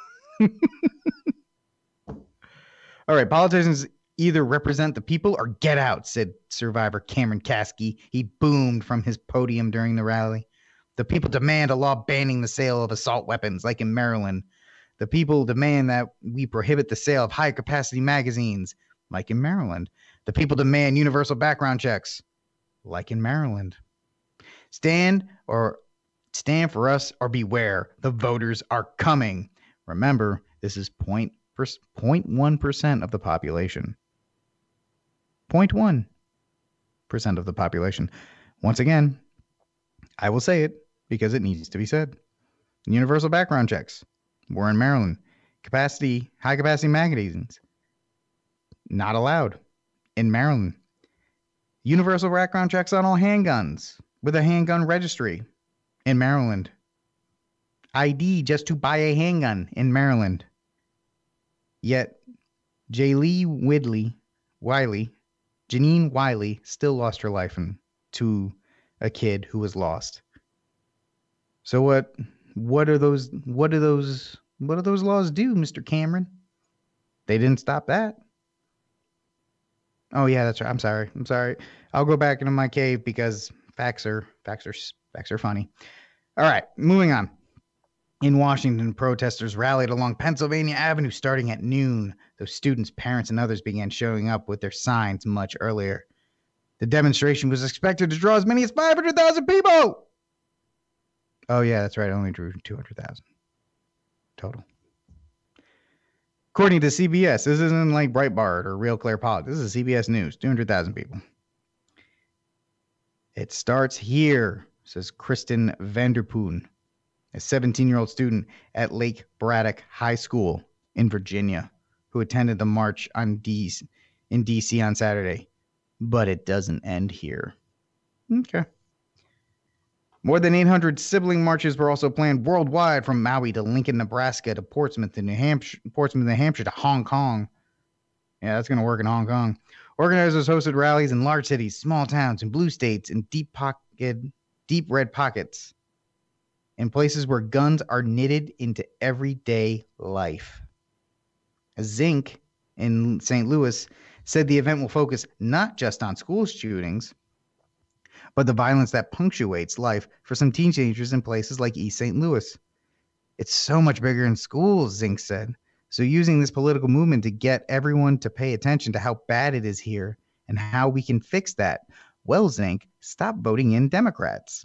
All right, politicians either represent the people or get out, said survivor Cameron Kasky. He boomed from his podium during the rally. The people demand a law banning the sale of assault weapons, like in Maryland. The people demand that we prohibit the sale of high-capacity magazines, like in Maryland. The people demand universal background checks, like in Maryland. Stand for us or beware. The voters are coming. Remember, this is 0.1% of the population. 0.1% of the population. Once again, I will say it because it needs to be said. Universal background checks. We're in Maryland. High capacity magazines. Not allowed in Maryland. Universal background checks on all handguns with a handgun registry in Maryland. ID just to buy a handgun in Maryland. Yet, Janine Wiley still lost her life to a kid who was lost. So what do those laws do, Mr. Cameron? They didn't stop that. Oh yeah, that's right. I'm sorry. I'll go back into my cave because facts are funny. All right, moving on. In Washington, protesters rallied along Pennsylvania Avenue starting at noon. Those students, parents, and others began showing up with their signs much earlier. The demonstration was expected to draw as many as 500,000 people. Oh, yeah, that's right. It only drew 200,000 total. According to CBS, this isn't like Breitbart or Real Clear Politics. This is CBS News, 200,000 people. It starts here, says Kristen Vanderpoon, a 17-year-old student at Lake Braddock High School in Virginia, who attended the march in D.C. on Saturday. But it doesn't end here. Okay. More than 800 sibling marches were also planned worldwide, from Maui to Lincoln, Nebraska to Portsmouth, New Hampshire to Hong Kong. Yeah, that's going to work in Hong Kong. Organizers hosted rallies in large cities, small towns, and blue states, in deep red pockets, in places where guns are knitted into everyday life. Zinc in St. Louis said the event will focus not just on school shootings, but the violence that punctuates life for some teenagers in places like East St. Louis. It's so much bigger in schools, Zinc said. So using this political movement to get everyone to pay attention to how bad it is here and how we can fix that. Well, Zinc, stop voting in Democrats.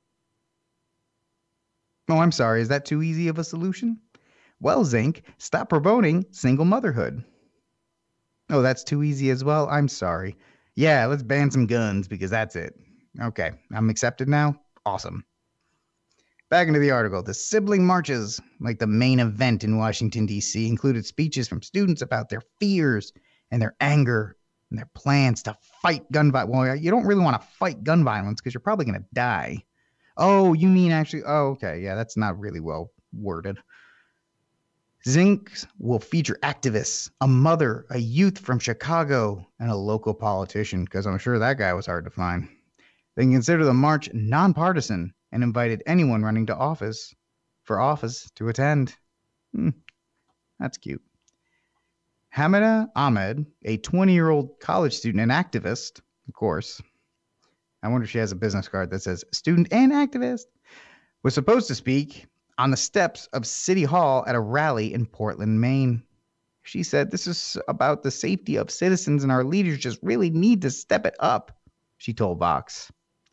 Oh, I'm sorry. Is that too easy of a solution? Well, Zinc, stop promoting single motherhood. Oh, that's too easy as well? I'm sorry. Yeah, let's ban some guns because that's it. Okay, I'm accepted now? Awesome. Back into the article. The sibling marches, like the main event in Washington, D.C., included speeches from students about their fears and their anger and their plans to fight gun violence. Well, you don't really want to fight gun violence because you're probably going to die. Oh, you mean actually? Oh, okay. Yeah, that's not really well worded. Zinc will feature activists, a mother, a youth from Chicago, and a local politician, because I'm sure that guy was hard to find. They consider the march nonpartisan and invited anyone running for office to attend. That's cute. Hamida Ahmed, a 20-year-old college student and activist, of course. I wonder if she has a business card that says student and activist, was supposed to speak on the steps of City Hall at a rally in Portland, Maine. She said, "This is about the safety of citizens and our leaders just really need to step it up," she told Vox.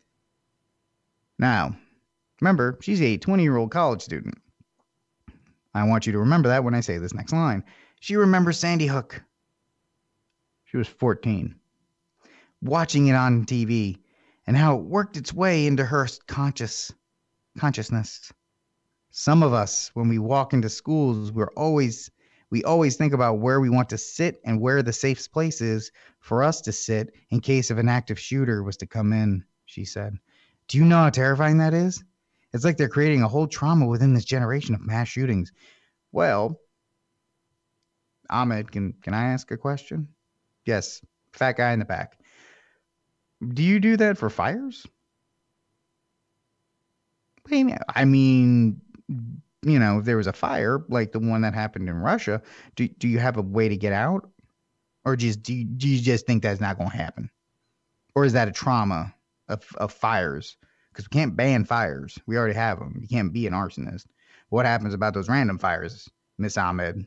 Now, remember, she's a 20-year-old college student. I want you to remember that when I say this next line. She remembers Sandy Hook. She was 14. Watching it on TV and how it worked its way into her consciousness. Some of us, when we walk into schools, we always think about where we want to sit and where the safest place is for us to sit in case of an active shooter was to come in, she said. Do you know how terrifying that is? It's like they're creating a whole trauma within this generation of mass shootings. Well, Ahmed, can I ask a question? Yes, fat guy in the back. Do you do that for fires? I mean, if there was a fire like the one that happened in Russia, do you have a way to get out? Or do you just think that's not going to happen? Or is that a trauma of fires? Because we can't ban fires. We already have them. You can't be an arsonist. What happens about those random fires, Miss Ahmed?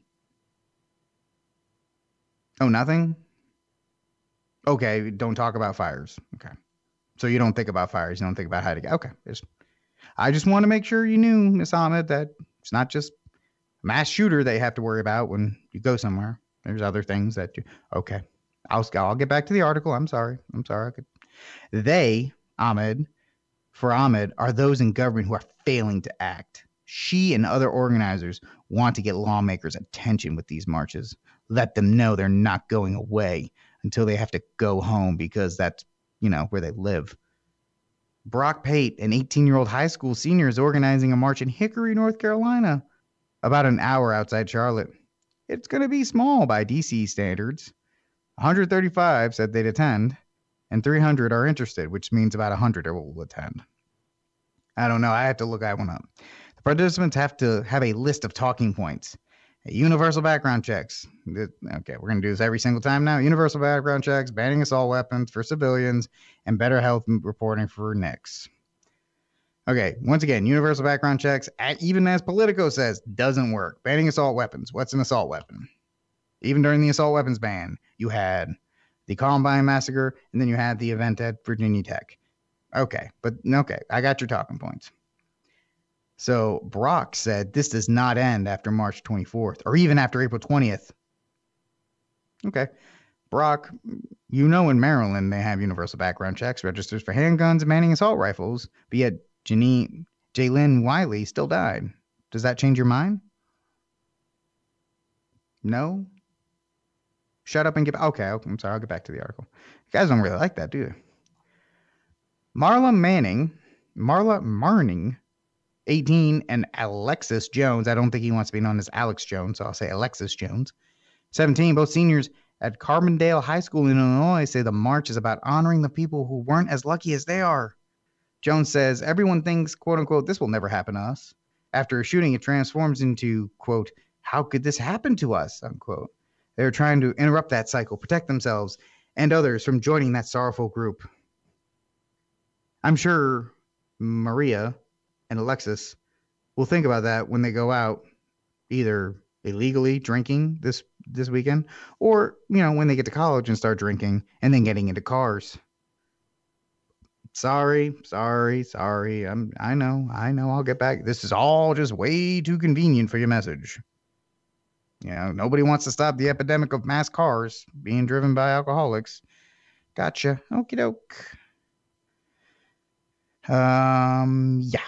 Oh, nothing? Okay, don't talk about fires. Okay. So you don't think about fires. You don't think about how to get... Okay. I just want to make sure you knew, Miss Ahmed, that it's not just a mass shooter that you have to worry about when you go somewhere. There's other things that you... Okay. I'll get back to the article. I'm sorry. They, Ahmed, are those in government who are failing to act. She and other organizers want to get lawmakers' attention with these marches. Let them know they're not going away until they have to go home because that's, where they live. Brock Pate, an 18-year-old high school senior, is organizing a march in Hickory, North Carolina, about an hour outside Charlotte. It's going to be small by DC standards. 135 said they'd attend, and 300 are interested, which means about 100 will attend. I don't know. I have to look that one up. The participants have to have a list of talking points. Universal background checks. Okay, we're going to do this every single time now. Universal background checks, banning assault weapons for civilians, and better health reporting for NICS. Okay, once again, universal background checks, even as Politico says, doesn't work. Banning assault weapons. What's an assault weapon? Even during the assault weapons ban, you had the Columbine massacre, and then you had the event at Virginia Tech. Okay, I got your talking points. So Brock said this does not end after March 24th or even after April 20th. Okay. Brock, you know in Maryland they have universal background checks, registers for handguns and Manning assault rifles, but yet Jalen Wiley still died. Does that change your mind? No? Shut up and get... Okay, I'm sorry. I'll get back to the article. You guys don't really like that, do you? Marla Marning, 18, and Alexis Jones. I don't think he wants to be known as Alex Jones, so I'll say Alexis Jones. 17, both seniors at Carbondale High School in Illinois, say the march is about honoring the people who weren't as lucky as they are. Jones says, everyone thinks, quote unquote, this will never happen to us. After a shooting, it transforms into, quote, how could this happen to us, unquote. They're trying to interrupt that cycle, protect themselves and others from joining that sorrowful group. I'm sure Maria and Alexis will think about that when they go out, either illegally drinking this weekend, or, when they get to college and start drinking and then getting into cars. Sorry. I know. I'll get back. This is all just way too convenient for your message. Nobody wants to stop the epidemic of mass cars being driven by alcoholics. Gotcha. Okie doke. Yeah.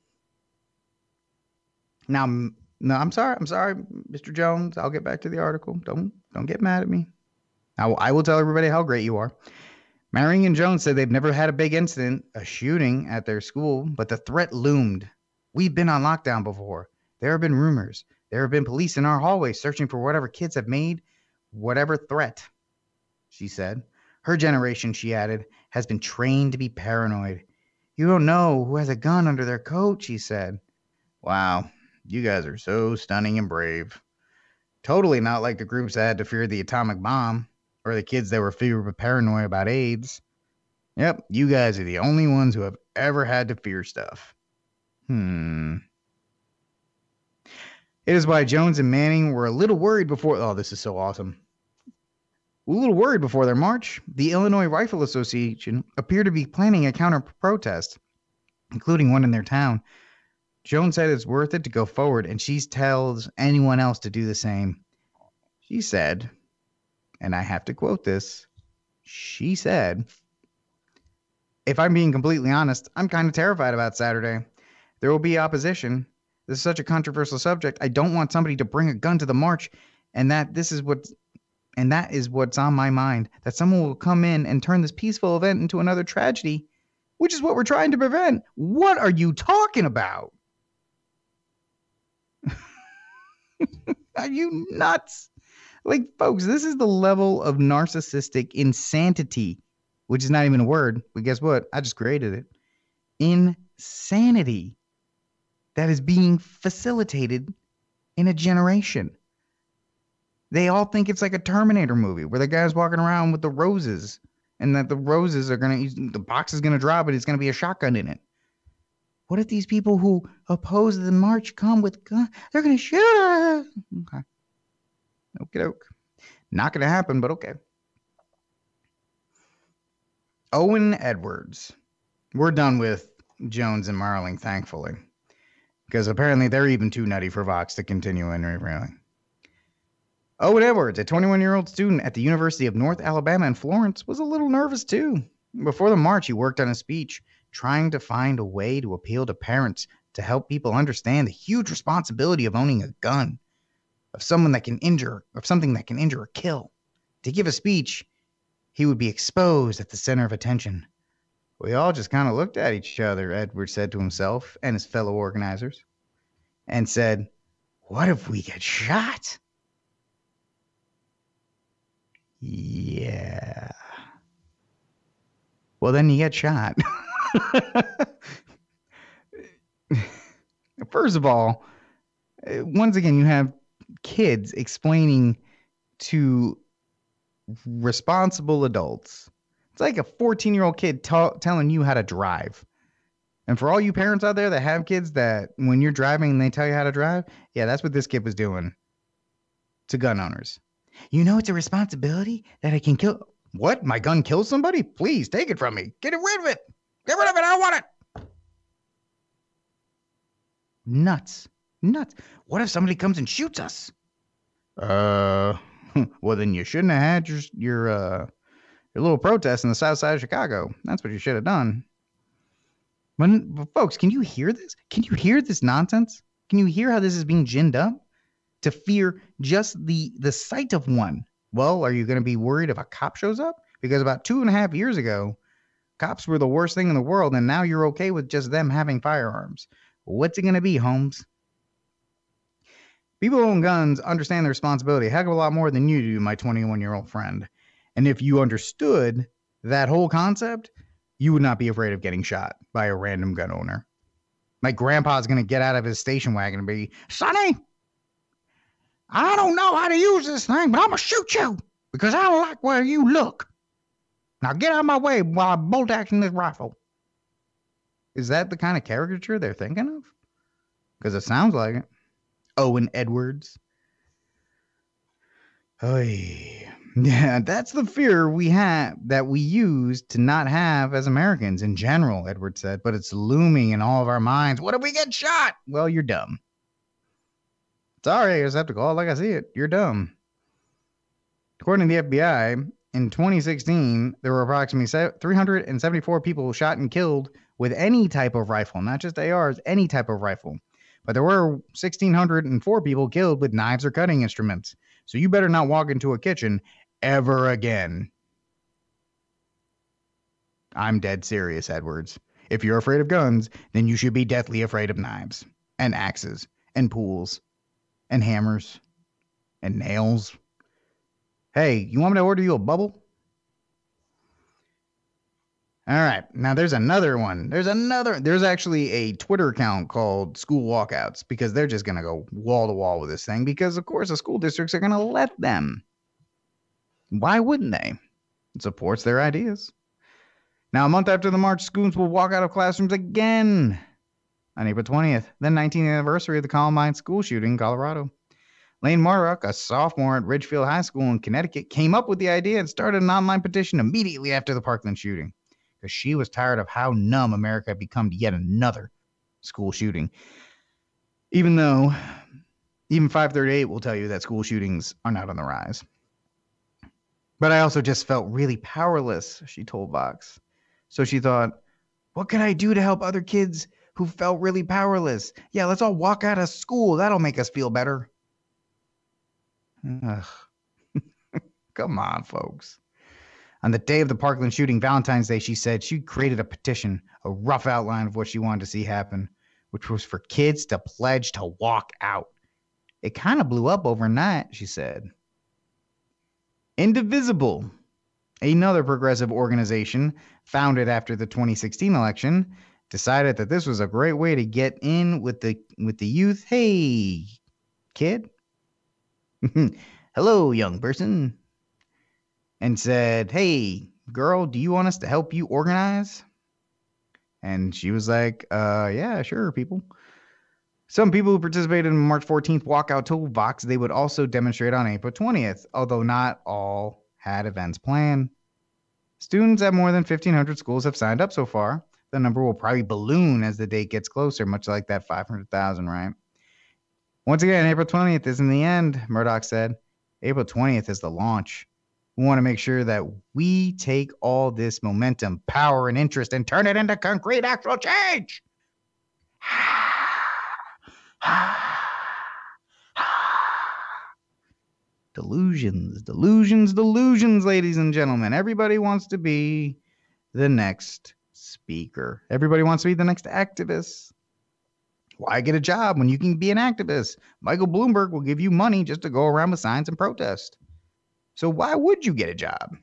Now, no, I'm sorry, Mr. Jones. I'll get back to the article. Don't get mad at me. I will tell everybody how great you are. Marion and Jones said they've never had a big incident, a shooting at their school, but the threat loomed. We've been on lockdown before. There have been rumors. There have been police in our hallways searching for whatever kids have made, whatever threat, she said. Her generation, she added, has been trained to be paranoid. You don't know who has a gun under their coat, she said. Wow, you guys are so stunning and brave. Totally not like the groups that had to fear the atomic bomb or the kids that were fever paranoid about AIDS. Yep, you guys are the only ones who have ever had to fear stuff. It is why Jones and Manning were a little worried before... Oh, this is so awesome. A little worried before their march. The Illinois Rifle Association appeared to be planning a counter-protest, including one in their town. Jones said it's worth it to go forward, and she tells anyone else to do the same. She said, and I have to quote this, she said, if I'm being completely honest, I'm kind of terrified about Saturday. There will be opposition. This is such a controversial subject. I don't want somebody to bring a gun to the march, and that is what's on my mind, that someone will come in and turn this peaceful event into another tragedy, which is what we're trying to prevent. What are you talking about? Are you nuts? Like, folks, this is the level of narcissistic insanity, which is not even a word, but guess what? I just created it. Insanity that is being facilitated in a generation. They all think it's like a Terminator movie where the guy's walking around with the roses and that the roses are the box is going to drop and it's going to be a shotgun in it. What if these people who oppose the march come with guns? They're going to shoot us. Okay. Okie doke. Not going to happen, but okay. Owen Edwards. We're done with Jones and Marling, thankfully. Because apparently they're even too nutty for Vox to continue in, really. Owen Edwards, a 21-year-old student at the University of North Alabama in Florence, was a little nervous too. Before the march, he worked on a speech trying to find a way to appeal to parents to help people understand the huge responsibility of owning a gun, of something that can injure or kill. To give a speech, he would be exposed at the center of attention. We all just kind of looked at each other, Edwards said to himself and his fellow organizers, and said, what if we get shot? Yeah. Well, then you get shot. First of all, once again, you have kids explaining to responsible adults. It's like a 14-year-old kid telling you how to drive. And for all you parents out there that have kids that when you're driving and they tell you how to drive, yeah, that's what this kid was doing to gun owners. You know it's a responsibility that it can kill. What? My gun killed somebody? Please take it from me. Get rid of it. Get rid of it. I don't want it. Nuts. Nuts. What if somebody comes and shoots us? Well, then you shouldn't have had your little protest in the south side of Chicago. That's what you should have done. But folks, can you hear this? Can you hear this nonsense? Can you hear how this is being ginned up? To fear just the sight of one. Well, are you going to be worried if a cop shows up? Because about 2.5 years ago, cops were the worst thing in the world, and now you're okay with just them having firearms. What's it going to be, Holmes? People who own guns understand their responsibility a heck of a lot more than you do, my 21-year-old friend. And if you understood that whole concept, you would not be afraid of getting shot by a random gun owner. My grandpa's going to get out of his station wagon and be, Sonny, I don't know how to use this thing, but I'm going to shoot you because I don't like where you look. Now get out of my way while I bolt action this rifle. Is that the kind of caricature they're thinking of? Because it sounds like it. Owen Edwards. Oy. Yeah, that's the fear we have that we use to not have as Americans in general, Edwards said, but it's looming in all of our minds. What if we get shot? Well, you're dumb. Sorry, I just have to call it like I see it. You're dumb. According to the FBI, in 2016, there were approximately 374 people shot and killed with any type of rifle, not just ARs, any type of rifle. But there were 1,604 people killed with knives or cutting instruments. So you better not walk into a kitchen ever again. I'm dead serious, Edwards. If you're afraid of guns, then you should be deathly afraid of knives and axes and pools and hammers and nails. Hey, you want me to order you a bubble? All right. Now there's another one. There's actually a Twitter account called School Walkouts because they're just going to go wall to wall with this thing because, of course, the school districts are going to let them. Why wouldn't they? It supports their ideas. Now, a month after the march, schools will walk out of classrooms again on April 20th, the 19th anniversary of the Columbine school shooting in Colorado. Lane Marrock, a sophomore at Ridgefield High School in Connecticut, came up with the idea and started an online petition immediately after the Parkland shooting because she was tired of how numb America had become to yet another school shooting. Even 538 will tell you that school shootings are not on the rise. But I also just felt really powerless, she told Vox. So she thought, what can I do to help other kids who felt really powerless? Yeah, let's all walk out of school. That'll make us feel better. Ugh. Come on, folks. On the day of the Parkland shooting, Valentine's Day, she said she created a petition, a rough outline of what she wanted to see happen, which was for kids to pledge to walk out. It kind of blew up overnight, she said. Indivisible, another progressive organization founded after the 2016 election, decided that this was a great way to get in with the youth. Hey, kid. Hello, young person. And said, hey, girl, do you want us to help you organize? And she was like, yeah, sure, people. Some people who participated in March 14th walkout told Vox they would also demonstrate on April 20th, although not all had events planned. Students at more than 1,500 schools have signed up so far. The number will probably balloon as the date gets closer, much like that 500,000, right? Once again, April 20th isn't the end, Murdoch said. April 20th is the launch. We want to make sure that we take all this momentum, power, and interest and turn it into concrete, actual change. Delusions, ladies and gentlemen. Everybody wants to be the next speaker. Everybody wants to be the next activist. Why get a job when you can be an activist? Michael Bloomberg will give you money just to go around with signs and protest. So why would you get a job?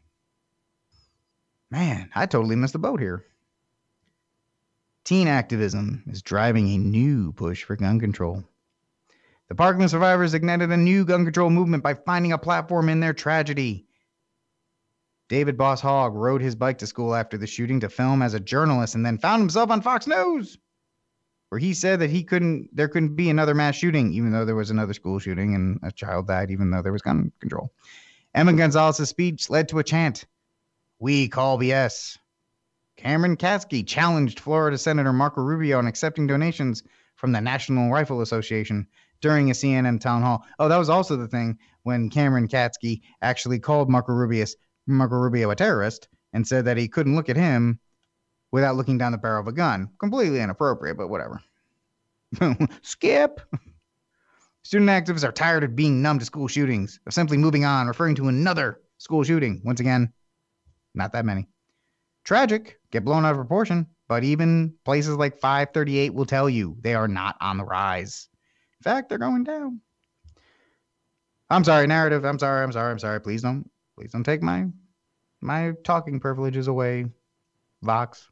Man, I totally missed the boat here. Teen activism is driving a new push for gun control. The Parkland survivors ignited a new gun control movement by finding a platform in their tragedy. David Boss Hogg rode his bike to school after the shooting to film as a journalist and then found himself on Fox News, where he said that there couldn't be another mass shooting, even though there was another school shooting and a child died, even though there was gun control. Emma Gonzalez's speech led to a chant. We call BS. Cameron Kasky challenged Florida Senator Marco Rubio on accepting donations from the National Rifle Association during a CNN town hall. Oh, that was also the thing when Cameron Kasky actually called Marco Rubio a terrorist and said that he couldn't look at him without looking down the barrel of a gun. Completely inappropriate, but whatever. Skip. Student activists are tired of being numb to school shootings, of simply moving on, referring to another school shooting. Once again, not that many. Tragic, get blown out of proportion, but even places like 538 will tell you they are not on the rise. In fact, they're going down. I'm sorry, narrative. I'm sorry. Please don't take my talking privileges away, Vox.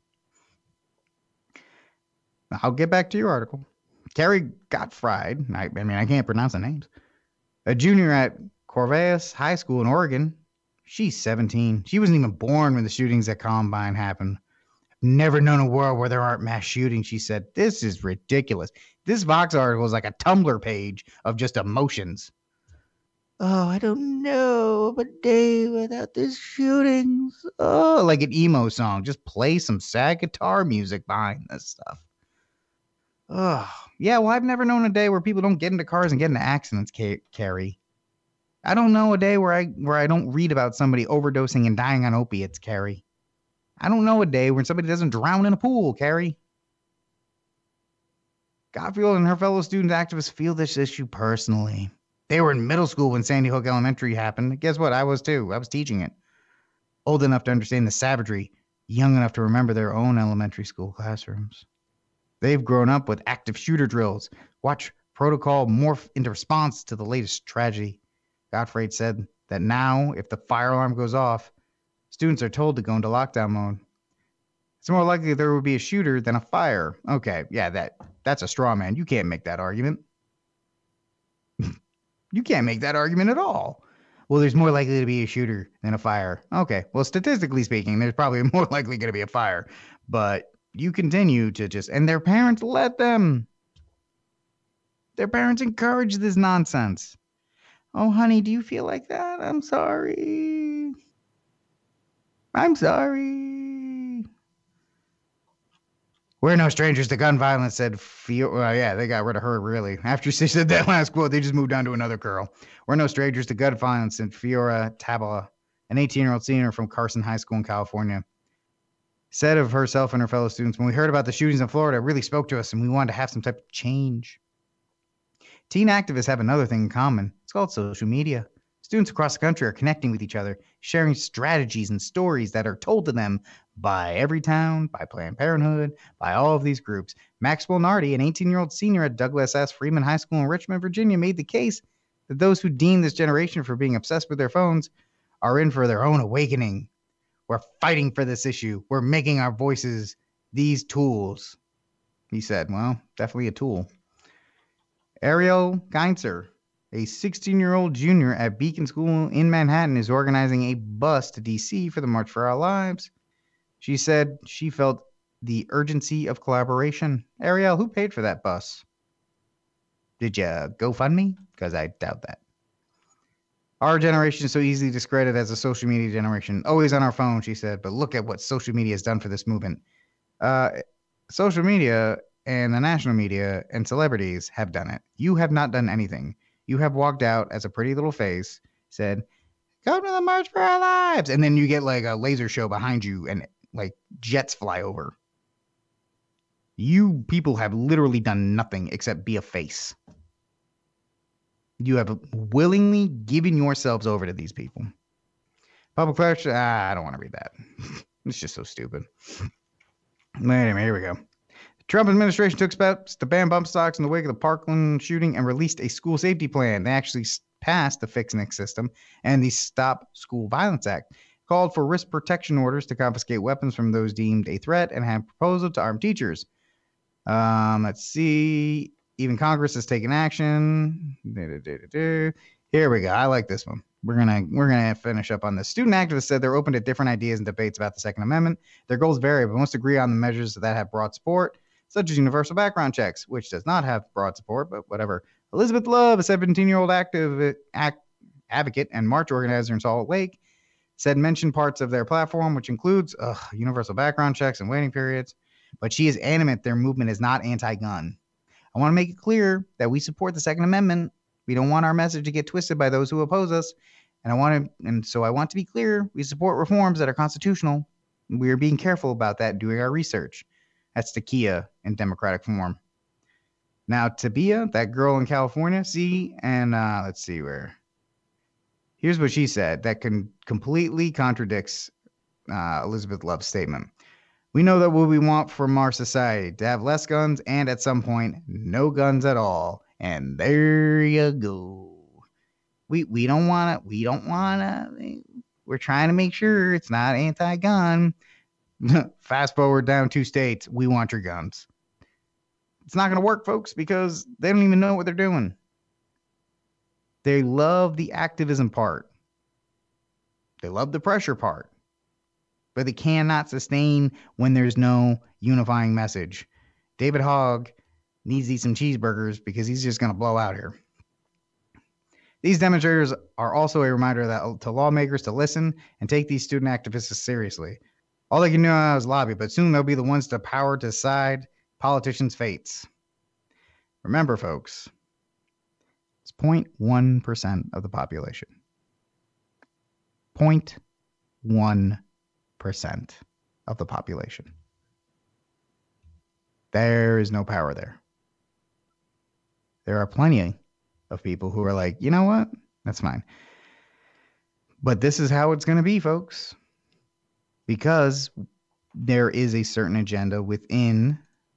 I'll get back to your article. Carrie Gottfried, I can't pronounce the names, a junior at Corvallis High School in Oregon. She's 17. She wasn't even born when the shootings at Columbine happened. I've never known a world where there aren't mass shootings, she said. This is ridiculous. This Vox article is like a Tumblr page of just emotions. Oh, I don't know of a day without these shootings. Oh, like an emo song. Just play some sad guitar music behind this stuff. Oh, yeah, well, I've never known a day where people don't get into cars and get into accidents, Carrie. I don't know a day where I don't read about somebody overdosing and dying on opiates, Carrie. I don't know a day when somebody doesn't drown in a pool, Carrie. Gottfield and her fellow student activists feel this issue personally. They were in middle school when Sandy Hook Elementary happened. Guess what? I was too. I was teaching it. Old enough to understand the savagery, young enough to remember their own elementary school classrooms. They've grown up with active shooter drills. Watch protocol morph into response to the latest tragedy. Gottfried said that now, if the fire alarm goes off, students are told to go into lockdown mode. It's more likely there will be a shooter than a fire. Okay, yeah, that's a straw man. You can't make that argument. You can't make that argument at all. Well, there's more likely to be a shooter than a fire. Okay, well, statistically speaking, there's probably more likely going to be a fire. But you continue to just... And their parents let them. Their parents encourage this nonsense. Oh, honey, do you feel like that? I'm sorry. We're no strangers to gun violence, said Fiora. Yeah, they got rid of her, really. After she said that last quote, they just moved on to another girl. We're no strangers to gun violence, said Fiora Tabala, an 18-year-old senior from Carson High School in California. Said of herself and her fellow students, when we heard about the shootings in Florida, it really spoke to us, and we wanted to have some type of change. Teen activists have another thing in common. It's called social media. Students across the country are connecting with each other, sharing strategies and stories that are told to them by Everytown, by Planned Parenthood, by all of these groups. Maxwell Nardi, an 18-year-old senior at Douglas S. Freeman High School in Richmond, Virginia, made the case that those who deem this generation for being obsessed with their phones are in for their own awakening. We're fighting for this issue. We're making our voices these tools. He said, well, definitely a tool. Ariel Geinser, a 16-year-old junior at Beacon School in Manhattan, is organizing a bus to D.C. for the March for Our Lives. She said she felt the urgency of collaboration. Ariel, who paid for that bus? Did you GoFundMe? Because I doubt that. Our generation is so easily discredited as a social media generation. Always on our phone, she said, but look at what social media has done for this movement. Social media and the national media and celebrities have done it. You have not done anything. You have walked out as a pretty little face, said, come to the March for Our Lives. And then you get like a laser show behind you and like jets fly over. You people have literally done nothing except be a face. You have willingly given yourselves over to these people. Public pressure, I don't want to read that. It's just so stupid. Anyway, here we go. The Trump administration took steps to ban bump stocks in the wake of the Parkland shooting and released a school safety plan. They actually passed the Fix-NIC system and the Stop School Violence Act. Called for risk protection orders to confiscate weapons from those deemed a threat and have proposal to arm teachers. Let's see. Even Congress has taken action. Here we go. I like this one. We're gonna finish up on this. Student activists said they're open to different ideas and debates about the Second Amendment. Their goals vary, but most agree on the measures that have broad support, such as universal background checks, which does not have broad support, but whatever. Elizabeth Love, a 17-year-old advocate and march organizer in Salt Lake, said mention parts of their platform, which includes universal background checks and waiting periods, but she is adamant their movement is not anti-gun. I want to make it clear that we support the Second Amendment. We don't want our message to get twisted by those who oppose us. And so I want to be clear, we support reforms that are constitutional. We are being careful about that, doing our research. That's Takia in Democratic form. Now, Tabia, that girl in California, let's see where. Here's what she said that completely contradicts Elizabeth Love's statement. We know that what we want from our society, to have less guns and at some point, no guns at all. And there you go. We don't want to, we're trying to make sure it's not anti-gun. Fast forward down 2 states, we want your guns. It's not going to work, folks, because they don't even know what they're doing. They love the activism part. They love the pressure part. But they cannot sustain when there's no unifying message. David Hogg needs to eat some cheeseburgers because he's just going to blow out here. These demonstrators are also a reminder to lawmakers to listen and take these student activists seriously. All they can do now is lobby, but soon they'll be the ones to power to decide politicians' fates. Remember, folks, it's 0.1% of the population. 0.1% of the population. There is no power there. There are plenty of people who are like, you know what? That's fine. But this is how it's going to be, folks. Because there is a certain agenda within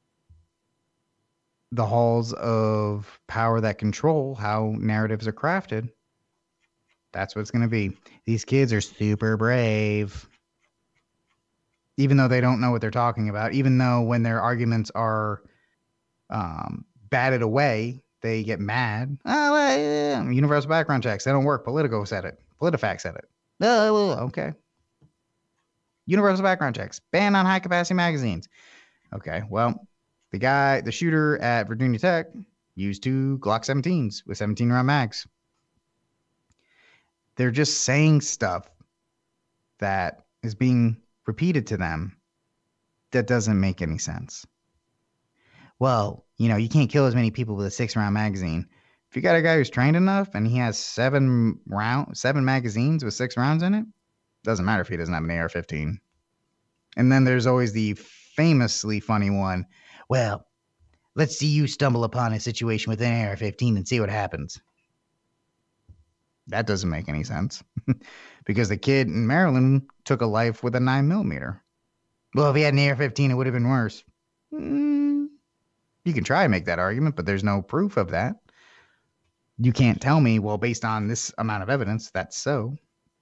the halls of power that control how narratives are crafted. That's what it's going to be. These kids are super brave. Even though they don't know what they're talking about. Even though when their arguments are batted away, they get mad. Universal background checks. They don't work. Politico said it. PolitiFact said it. Okay. Universal background checks. Ban on high-capacity magazines. Okay, well, the shooter at Virginia Tech used 2 Glock 17s with 17-round mags. They're just saying stuff that is being repeated to them that doesn't make any sense. Well, you can't kill as many people with a 6-round magazine. If you got a guy who's trained enough and he has 7 magazines with 6 rounds in it, doesn't matter if he doesn't have an AR-15. And then there's always the famously funny one. Well, let's see you stumble upon a situation with an AR-15 and see what happens. That doesn't make any sense. Because the kid in Maryland took a life with a 9mm. Well, if he had an AR-15, it would have been worse. You can try and make that argument, but there's no proof of that. You can't tell me, well, based on this amount of evidence, that's so.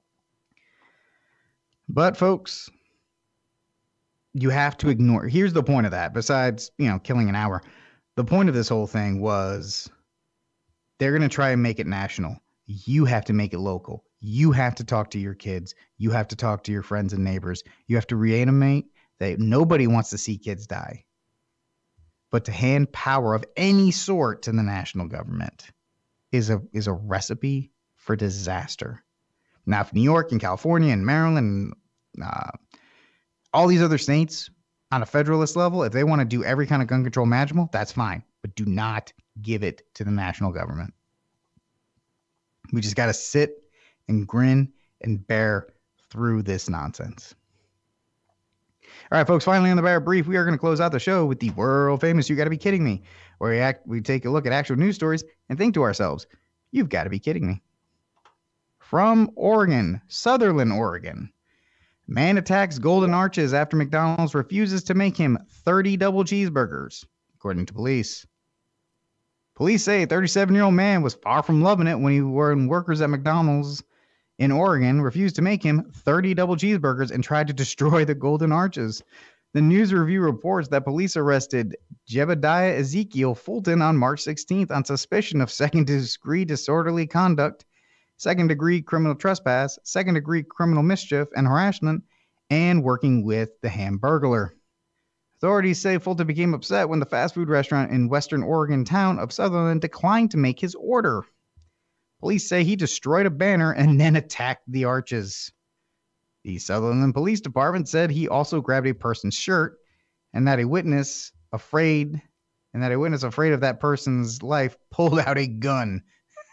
But, folks, you have to ignore. Here's the point of that. Besides, killing an hour. The point of this whole thing was they're going to try and make it national. You have to make it local. You have to talk to your kids. You have to talk to your friends and neighbors. You have to reanimate that nobody wants to see kids die. But to hand power of any sort to the national government is a recipe for disaster. Now, if New York and California and Maryland and all these other states on a federalist level, if they want to do every kind of gun control imaginable, that's fine. But do not give it to the national government. We just got to sit and grin and bear through this nonsense. All right, folks, finally on the Bear Brief, we are going to close out the show with the world famous You Gotta Be Kidding Me, where we take a look at actual news stories and think to ourselves, you've got to be kidding me. From Oregon, Sutherland, Oregon. Man attacks Golden Arches after McDonald's refuses to make him 30 double cheeseburgers, according to police. Police say a 37-year-old man was far from loving it when workers at McDonald's in Oregon refused to make him 30 double cheeseburgers and tried to destroy the Golden Arches. The News Review reports that police arrested Jebediah Ezekiel Fulton on March 16th on suspicion of second-degree disorderly conduct, second-degree criminal trespass, second-degree criminal mischief and harassment, and working with the Hamburglar. Authorities say Fulton became upset when the fast food restaurant in western Oregon town of Sutherland declined to make his order. Police say he destroyed a banner and then attacked the arches. The Sutherland Police Department said he also grabbed a person's shirt and that a witness afraid of that person's life pulled out a gun.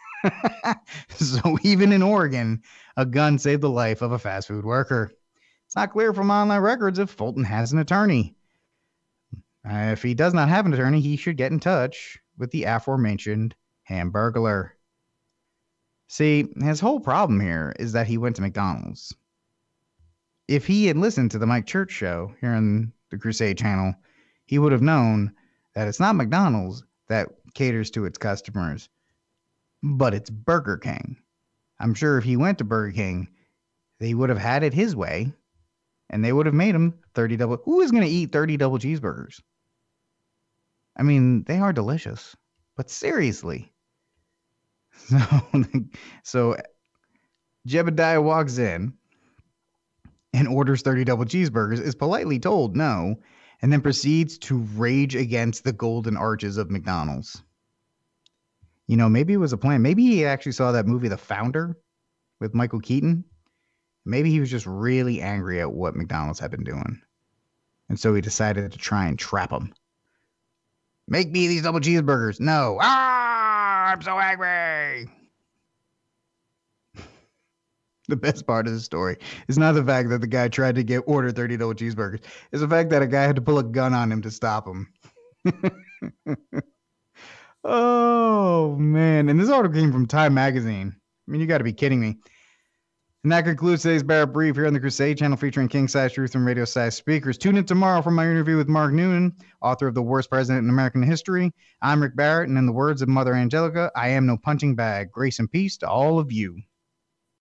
So even in Oregon, a gun saved the life of a fast food worker. It's not clear from online records if Fulton has an attorney. If he does not have an attorney, he should get in touch with the aforementioned Hamburglar. See, his whole problem here is that he went to McDonald's. If he had listened to the Mike Church show here on the Crusade channel, he would have known that it's not McDonald's that caters to its customers, but it's Burger King. I'm sure if he went to Burger King, they would have had it his way, and they would have made him 30 double. Who is going to eat 30 double cheeseburgers? I mean, they are delicious, but seriously. So Jebediah walks in and orders 30 double cheeseburgers, is politely told no, and then proceeds to rage against the golden arches of McDonald's. You know, maybe it was a plan. Maybe he actually saw that movie, The Founder, with Michael Keaton. Maybe he was just really angry at what McDonald's had been doing. And so he decided to try and trap him. Make me these double cheeseburgers. No. I'm so angry. The best part of the story is not the fact that the guy tried to order 30 double cheeseburgers. It's the fact that a guy had to pull a gun on him to stop him. Oh, man. And this article came from Time Magazine. I mean, you got to be kidding me. And that concludes today's Barrett Brief here on the Crusade channel featuring king-size truth and radio-size speakers. Tune in tomorrow for my interview with Mark Noonan, author of The Worst President in American History. I'm Rick Barrett, and in the words of Mother Angelica, I am no punching bag. Grace and peace to all of you.